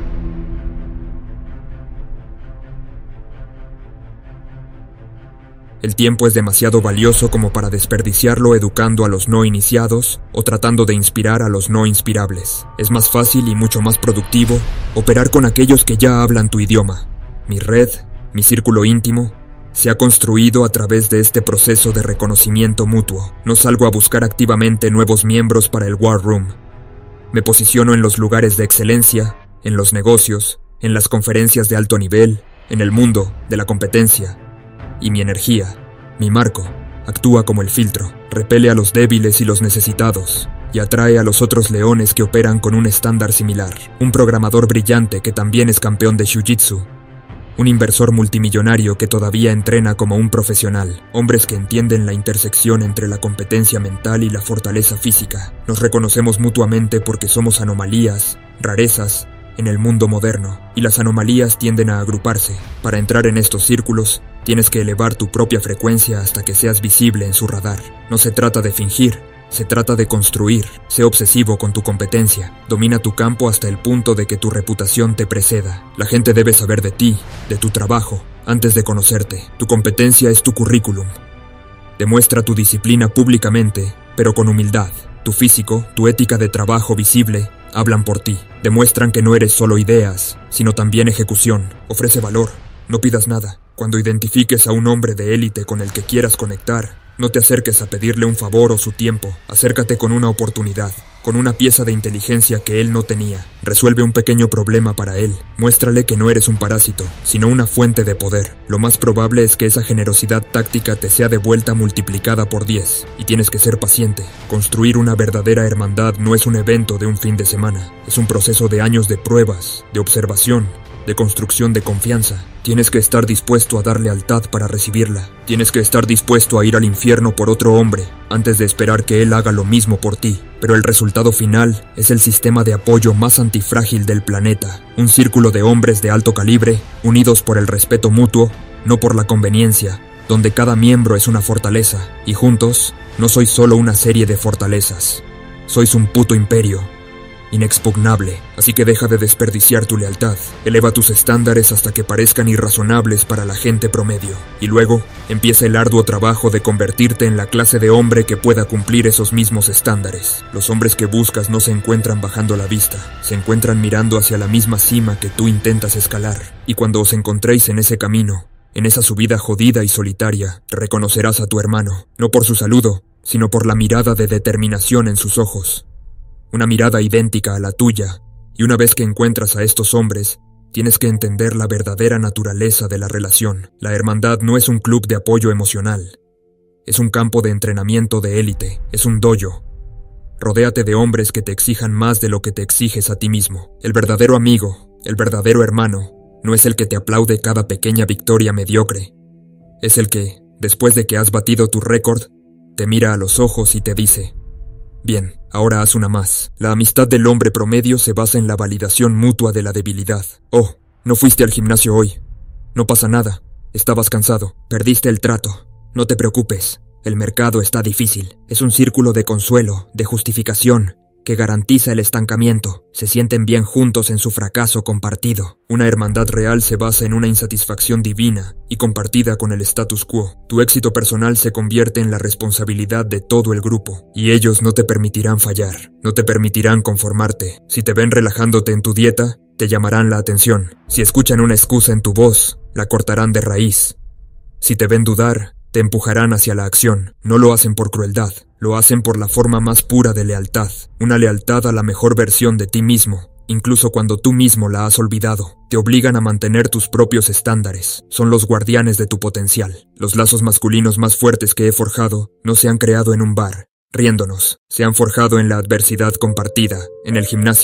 [SPEAKER 1] El tiempo es demasiado valioso como para desperdiciarlo educando a los no iniciados o tratando de inspirar a los no inspirables. Es más fácil y mucho más productivo operar con aquellos que ya hablan tu idioma. Mi red, mi círculo íntimo, se ha construido a través de este proceso de reconocimiento mutuo. No salgo a buscar activamente nuevos miembros para el War Room. Me posiciono en los lugares de excelencia, en los negocios, en las conferencias de alto nivel, en el mundo de la competencia. Y mi energía, mi marco, actúa como el filtro, repele a los débiles y los necesitados, y atrae a los otros leones que operan con un estándar similar. Un programador brillante que también es campeón de Jiu-Jitsu. Un inversor multimillonario que todavía entrena como un profesional. Hombres que entienden la intersección entre la competencia mental y la fortaleza física. Nos reconocemos mutuamente porque somos anomalías, rarezas, en el mundo moderno, y las anomalías tienden a agruparse. Para entrar en estos círculos, tienes que elevar tu propia frecuencia hasta que seas visible en su radar. No se trata de fingir, se trata de construir. Sé obsesivo con tu competencia. Domina tu campo hasta el punto de que tu reputación te preceda. La gente debe saber de ti, de tu trabajo, antes de conocerte. Tu competencia es tu currículum. Demuestra tu disciplina públicamente, pero con humildad. Tu físico, tu ética de trabajo visible, hablan por ti. Demuestran que no eres solo ideas, sino también ejecución. Ofrece valor. No pidas nada. Cuando identifiques a un hombre de élite con el que quieras conectar, no te acerques a pedirle un favor o su tiempo. Acércate con una oportunidad, con una pieza de inteligencia que él no tenía. Resuelve un pequeño problema para él. Muéstrale que no eres un parásito, sino una fuente de poder. Lo más probable es que esa generosidad táctica te sea devuelta multiplicada por 10. Y tienes que ser paciente. Construir una verdadera hermandad no es un evento de un fin de semana. Es un proceso de años de pruebas, de observación, de construcción de confianza. Tienes que estar dispuesto a dar lealtad para recibirla. Tienes que estar dispuesto a ir al infierno por otro hombre, antes de esperar que él haga lo mismo por ti. Pero el resultado final es el sistema de apoyo más antifrágil del planeta. Un círculo de hombres de alto calibre, unidos por el respeto mutuo, no por la conveniencia, donde cada miembro es una fortaleza, y juntos, no sois solo una serie de fortalezas. Sois un puto imperio. Inexpugnable, así que deja de desperdiciar tu lealtad. Eleva tus estándares hasta que parezcan irrazonables para la gente promedio. Y luego, empieza el arduo trabajo de convertirte en la clase de hombre que pueda cumplir esos mismos estándares. Los hombres que buscas no se encuentran bajando la vista, se encuentran mirando hacia la misma cima que tú intentas escalar. Y cuando os encontréis en ese camino, en esa subida jodida y solitaria, reconocerás a tu hermano, no por su saludo, sino por la mirada de determinación en sus ojos. Una mirada idéntica a la tuya, y una vez que encuentras a estos hombres, tienes que entender la verdadera naturaleza de la relación. La hermandad no es un club de apoyo emocional, es un campo de entrenamiento de élite, es un dojo. Rodéate de hombres que te exijan más de lo que te exiges a ti mismo. El verdadero amigo, el verdadero hermano, no es el que te aplaude cada pequeña victoria mediocre. Es el que, después de que has batido tu récord, te mira a los ojos y te dice: bien, ahora haz una más. La amistad del hombre promedio se basa en la validación mutua de la debilidad. Oh, no fuiste al gimnasio hoy. No pasa nada. Estabas cansado. Perdiste el trato. No te preocupes. El mercado está difícil. Es un círculo de consuelo, de justificación, que garantiza el estancamiento. Se sienten bien juntos en su fracaso compartido. Una hermandad real se basa en una insatisfacción divina y compartida con el status quo. Tu éxito personal se convierte en la responsabilidad de todo el grupo, y ellos no te permitirán fallar, no te permitirán conformarte. Si te ven relajándote en tu dieta, te llamarán la atención. Si escuchan una excusa en tu voz, la cortarán de raíz. Si te ven dudar, te empujarán hacia la acción. No lo hacen por crueldad, lo hacen por la forma más pura de lealtad. Una lealtad a la mejor versión de ti mismo, incluso cuando tú mismo la has olvidado. Te obligan a mantener tus propios estándares. Son los guardianes de tu potencial. Los lazos masculinos más fuertes que he forjado no se han creado en un bar, riéndonos. Se han forjado en la adversidad compartida, en el gimnasio,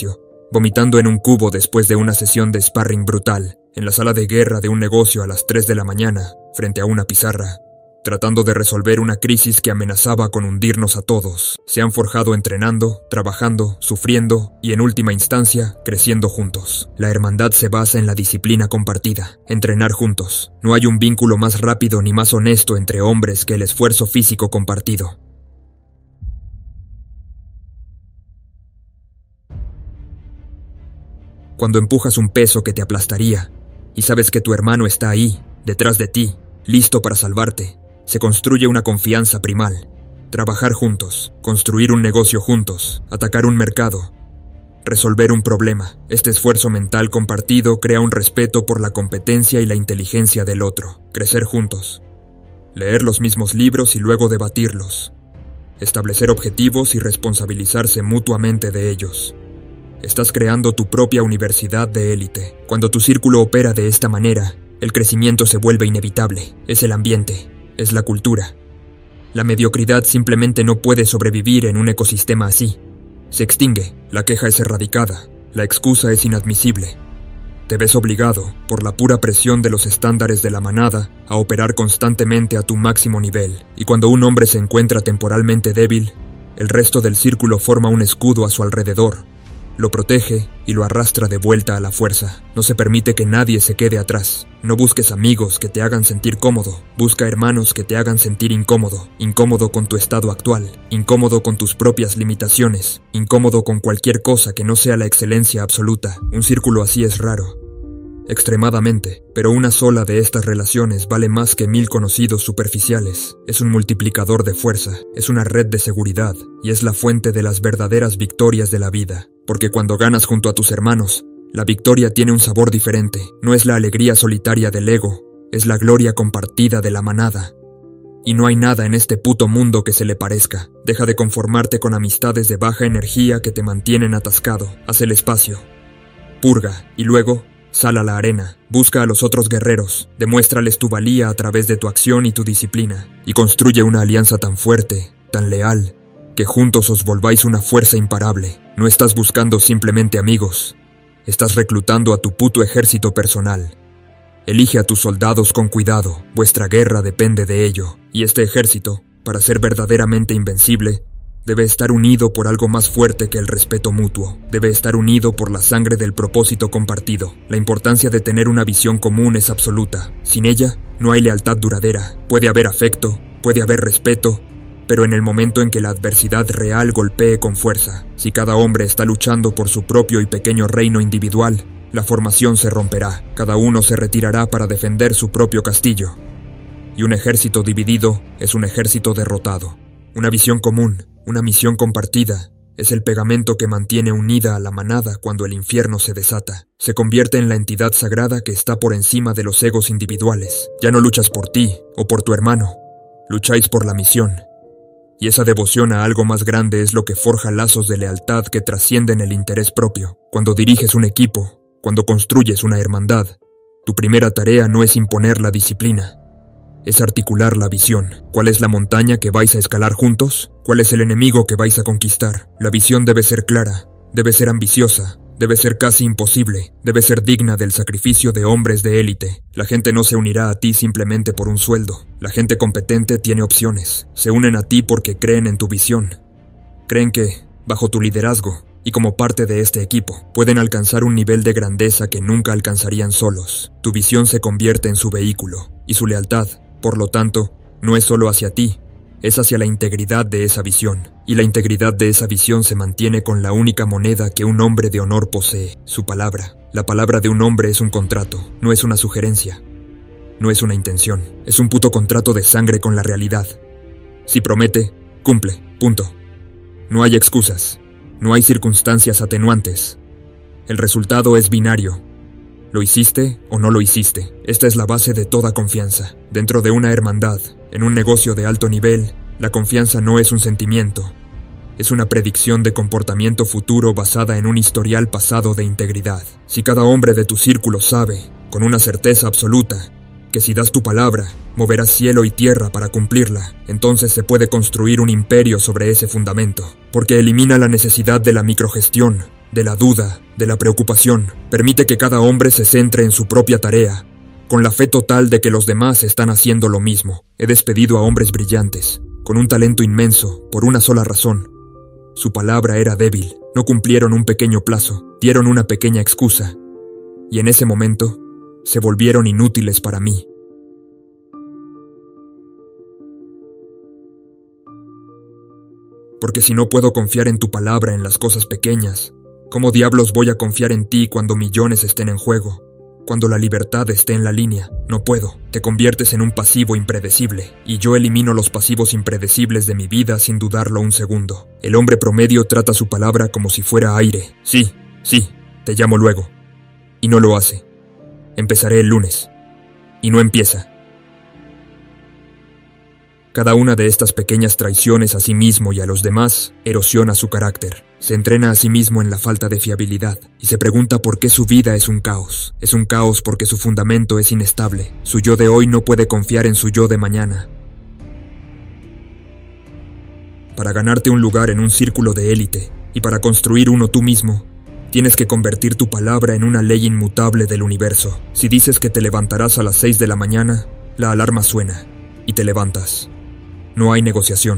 [SPEAKER 1] vomitando en un cubo después de una sesión de sparring brutal, en la sala de guerra de un negocio a las 3 de la mañana, frente a una pizarra, tratando de resolver una crisis que amenazaba con hundirnos a todos. Se han forjado entrenando, trabajando, sufriendo y, en última instancia, creciendo juntos. La hermandad se basa en la disciplina compartida, entrenar juntos. No hay un vínculo más rápido ni más honesto entre hombres que el esfuerzo físico compartido. Cuando empujas un peso que te aplastaría, y sabes que tu hermano está ahí, detrás de ti, listo para salvarte, se construye una confianza primal. Trabajar juntos, construir un negocio juntos, atacar un mercado, resolver un problema. Este esfuerzo mental compartido crea un respeto por la competencia y la inteligencia del otro. Crecer juntos. Leer los mismos libros y luego debatirlos. Establecer objetivos y responsabilizarse mutuamente de ellos. Estás creando tu propia universidad de élite. Cuando tu círculo opera de esta manera, el crecimiento se vuelve inevitable. Es el ambiente. Es la cultura. La mediocridad simplemente no puede sobrevivir en un ecosistema así. Se extingue, la queja es erradicada, la excusa es inadmisible. Te ves obligado, por la pura presión de los estándares de la manada, a operar constantemente a tu máximo nivel, y cuando un hombre se encuentra temporalmente débil, el resto del círculo forma un escudo a su alrededor. Lo protege y lo arrastra de vuelta a la fuerza. No se permite que nadie se quede atrás. No busques amigos que te hagan sentir cómodo. Busca hermanos que te hagan sentir incómodo. Incómodo con tu estado actual. Incómodo con tus propias limitaciones. Incómodo con cualquier cosa que no sea la excelencia absoluta. Un círculo así es raro. Extremadamente, pero una sola de estas relaciones vale más que 1000 conocidos superficiales. Es un multiplicador de fuerza, es una red de seguridad, y es la fuente de las verdaderas victorias de la vida. Porque cuando ganas junto a tus hermanos, la victoria tiene un sabor diferente. No es la alegría solitaria del ego, es la gloria compartida de la manada. Y no hay nada en este puto mundo que se le parezca. Deja de conformarte con amistades de baja energía que te mantienen atascado. Haz el espacio. Purga, y luego sal a la arena, busca a los otros guerreros, demuéstrales tu valía a través de tu acción y tu disciplina, y construye una alianza tan fuerte, tan leal, que juntos os volváis una fuerza imparable. No estás buscando simplemente amigos, estás reclutando a tu puto ejército personal. Elige a tus soldados con cuidado, vuestra guerra depende de ello, y este ejército, para ser verdaderamente invencible, debe estar unido por algo más fuerte que el respeto mutuo. Debe estar unido por la sangre del propósito compartido. La importancia de tener una visión común es absoluta. Sin ella, no hay lealtad duradera. Puede haber afecto, puede haber respeto, pero en el momento en que la adversidad real golpee con fuerza, si cada hombre está luchando por su propio y pequeño reino individual, la formación se romperá. Cada uno se retirará para defender su propio castillo. Y un ejército dividido es un ejército derrotado. Una visión común, una misión compartida, es el pegamento que mantiene unida a la manada cuando el infierno se desata. Se convierte en la entidad sagrada que está por encima de los egos individuales. Ya no luchas por ti o por tu hermano, lucháis por la misión. Y esa devoción a algo más grande es lo que forja lazos de lealtad que trascienden el interés propio. Cuando diriges un equipo, cuando construyes una hermandad, tu primera tarea no es imponer la disciplina. Es articular la visión. ¿Cuál es la montaña que vais a escalar juntos? ¿Cuál es el enemigo que vais a conquistar? La visión debe ser clara, debe ser ambiciosa, debe ser casi imposible, debe ser digna del sacrificio de hombres de élite. La gente no se unirá a ti simplemente por un sueldo. La gente competente tiene opciones. Se unen a ti porque creen en tu visión. Creen que, bajo tu liderazgo, y como parte de este equipo, pueden alcanzar un nivel de grandeza que nunca alcanzarían solos. Tu visión se convierte en su vehículo, y su lealtad, por lo tanto, no es solo hacia ti, es hacia la integridad de esa visión. Y la integridad de esa visión se mantiene con la única moneda que un hombre de honor posee, su palabra. La palabra de un hombre es un contrato, no es una sugerencia, no es una intención. Es un puto contrato de sangre con la realidad. Si promete, cumple, punto. No hay excusas, no hay circunstancias atenuantes. El resultado es binario. ¿Lo hiciste o no lo hiciste? Esta es la base de toda confianza. Dentro de una hermandad, en un negocio de alto nivel, la confianza no es un sentimiento. Es una predicción de comportamiento futuro basada en un historial pasado de integridad. Si cada hombre de tu círculo sabe, con una certeza absoluta, que si das tu palabra, moverás cielo y tierra para cumplirla, entonces se puede construir un imperio sobre ese fundamento, porque elimina la necesidad de la microgestión, de la duda, de la preocupación. Permite que cada hombre se centre en su propia tarea, con la fe total de que los demás están haciendo lo mismo. He despedido a hombres brillantes, con un talento inmenso, por una sola razón. Su palabra era débil, no cumplieron un pequeño plazo, dieron una pequeña excusa, y en ese momento se volvieron inútiles para mí. Porque si no puedo confiar en tu palabra en las cosas pequeñas, ¿cómo diablos voy a confiar en ti cuando millones estén en juego? Cuando la libertad esté en la línea, no puedo. Te conviertes en un pasivo impredecible, y yo elimino los pasivos impredecibles de mi vida sin dudarlo un segundo. El hombre promedio trata su palabra como si fuera aire. Sí, te llamo luego. Y no lo hace. Empezaré el lunes. Y no empieza. Cada una de estas pequeñas traiciones a sí mismo y a los demás erosiona su carácter. Se entrena a sí mismo en la falta de fiabilidad y se pregunta por qué su vida es un caos. Es un caos porque su fundamento es inestable. Su yo de hoy no puede confiar en su yo de mañana. Para ganarte un lugar en un círculo de élite y para construir uno tú mismo, tienes que convertir tu palabra en una ley inmutable del universo. Si dices que te levantarás a las 6 de la mañana, la alarma suena y te levantas. No hay negociación.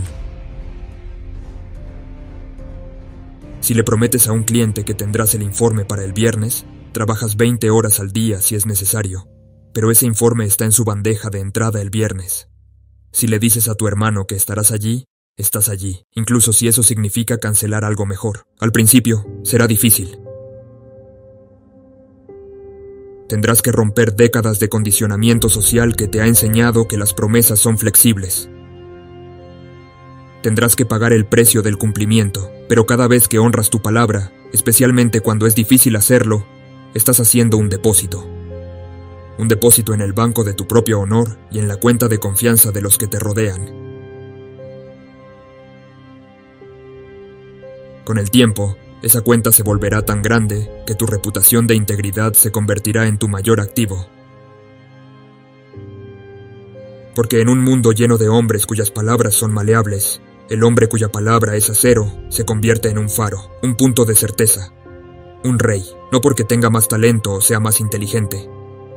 [SPEAKER 1] Si le prometes a un cliente que tendrás el informe para el viernes, trabajas 20 horas al día si es necesario, pero ese informe está en su bandeja de entrada el viernes. Si le dices a tu hermano que estarás allí, estás allí, incluso si eso significa cancelar algo mejor. Al principio, será difícil. Tendrás que romper décadas de condicionamiento social que te ha enseñado que las promesas son flexibles. Tendrás que pagar el precio del cumplimiento, pero cada vez que honras tu palabra, especialmente cuando es difícil hacerlo, estás haciendo un depósito. Un depósito en el banco de tu propio honor y en la cuenta de confianza de los que te rodean. Con el tiempo, esa cuenta se volverá tan grande que tu reputación de integridad se convertirá en tu mayor activo. Porque en un mundo lleno de hombres cuyas palabras son maleables, el hombre cuya palabra es acero se convierte en un faro, un punto de certeza, un rey, no porque tenga más talento o sea más inteligente.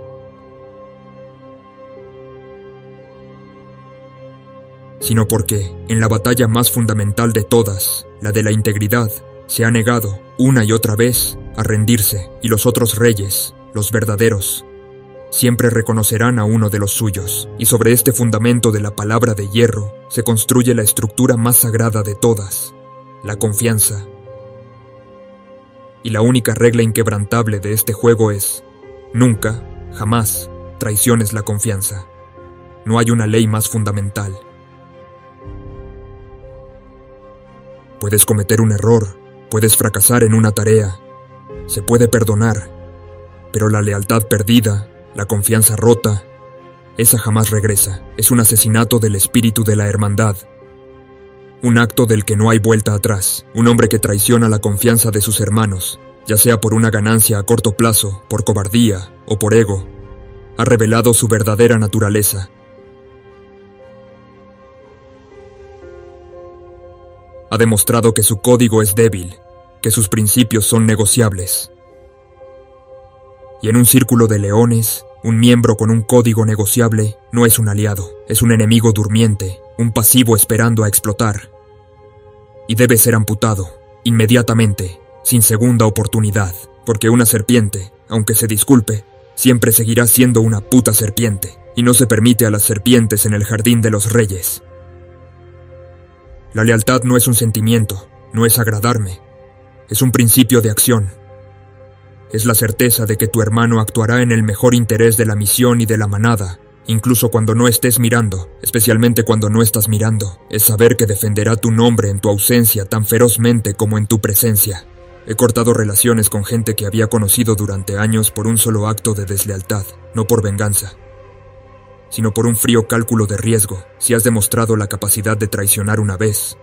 [SPEAKER 1] Sino porque, en la batalla más fundamental de todas, la de la integridad, se ha negado, una y otra vez, a rendirse, y los otros reyes, los verdaderos, siempre reconocerán a uno de los suyos, y sobre este fundamento de la palabra de hierro se construye la estructura más sagrada de todas, la confianza. Y la única regla inquebrantable de este juego es, nunca, jamás, traiciones la confianza. No hay una ley más fundamental. Puedes cometer un error, puedes fracasar en una tarea, se puede perdonar, pero la lealtad perdida, la confianza rota, esa jamás regresa. Es un asesinato del espíritu de la hermandad. Un acto del que no hay vuelta atrás. Un hombre que traiciona la confianza de sus hermanos, ya sea por una ganancia a corto plazo, por cobardía o por ego, ha revelado su verdadera naturaleza. Ha demostrado que su código es débil, que sus principios son negociables. Y en un círculo de leones, un miembro con un código negociable no es un aliado, es un enemigo durmiente, un pasivo esperando a explotar. Y debe ser amputado, inmediatamente, sin segunda oportunidad, porque una serpiente, aunque se disculpe, siempre seguirá siendo una puta serpiente, y no se permite a las serpientes en el jardín de los reyes. La lealtad no es un sentimiento, no es agradarme, es un principio de acción. Es la certeza de que tu hermano actuará en el mejor interés de la misión y de la manada, incluso cuando no estés mirando, especialmente cuando no estás mirando. Es saber que defenderá tu nombre en tu ausencia tan ferozmente como en tu presencia. He cortado relaciones con gente que había conocido durante años por un solo acto de deslealtad, no por venganza, sino por un frío cálculo de riesgo. Si has demostrado la capacidad de traicionar una vez,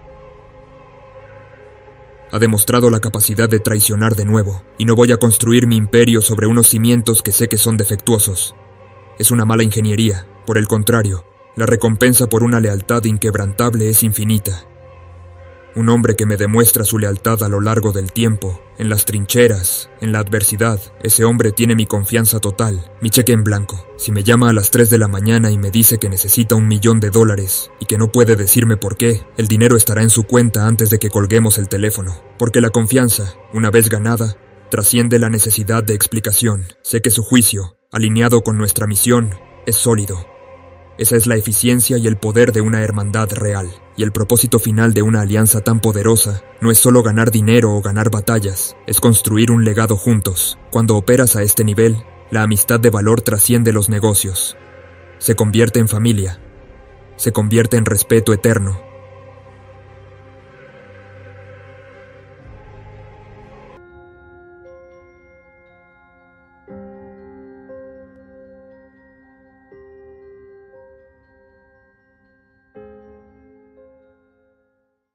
[SPEAKER 1] ha demostrado la capacidad de traicionar de nuevo, y no voy a construir mi imperio sobre unos cimientos que sé que son defectuosos. Es una mala ingeniería, por el contrario, la recompensa por una lealtad inquebrantable es infinita. Un hombre que me demuestra su lealtad a lo largo del tiempo, en las trincheras, en la adversidad. Ese hombre tiene mi confianza total, mi cheque en blanco. Si me llama a las 3 de la mañana y me dice que necesita $1.000.000 y que no puede decirme por qué, el dinero estará en su cuenta antes de que colguemos el teléfono. Porque la confianza, una vez ganada, trasciende la necesidad de explicación. Sé que su juicio, alineado con nuestra misión, es sólido. Esa es la eficiencia y el poder de una hermandad real. Y el propósito final de una alianza tan poderosa no es solo ganar dinero o ganar batallas, es construir un legado juntos. Cuando operas a este nivel, la amistad de valor trasciende los negocios. Se convierte en familia. Se convierte en respeto eterno.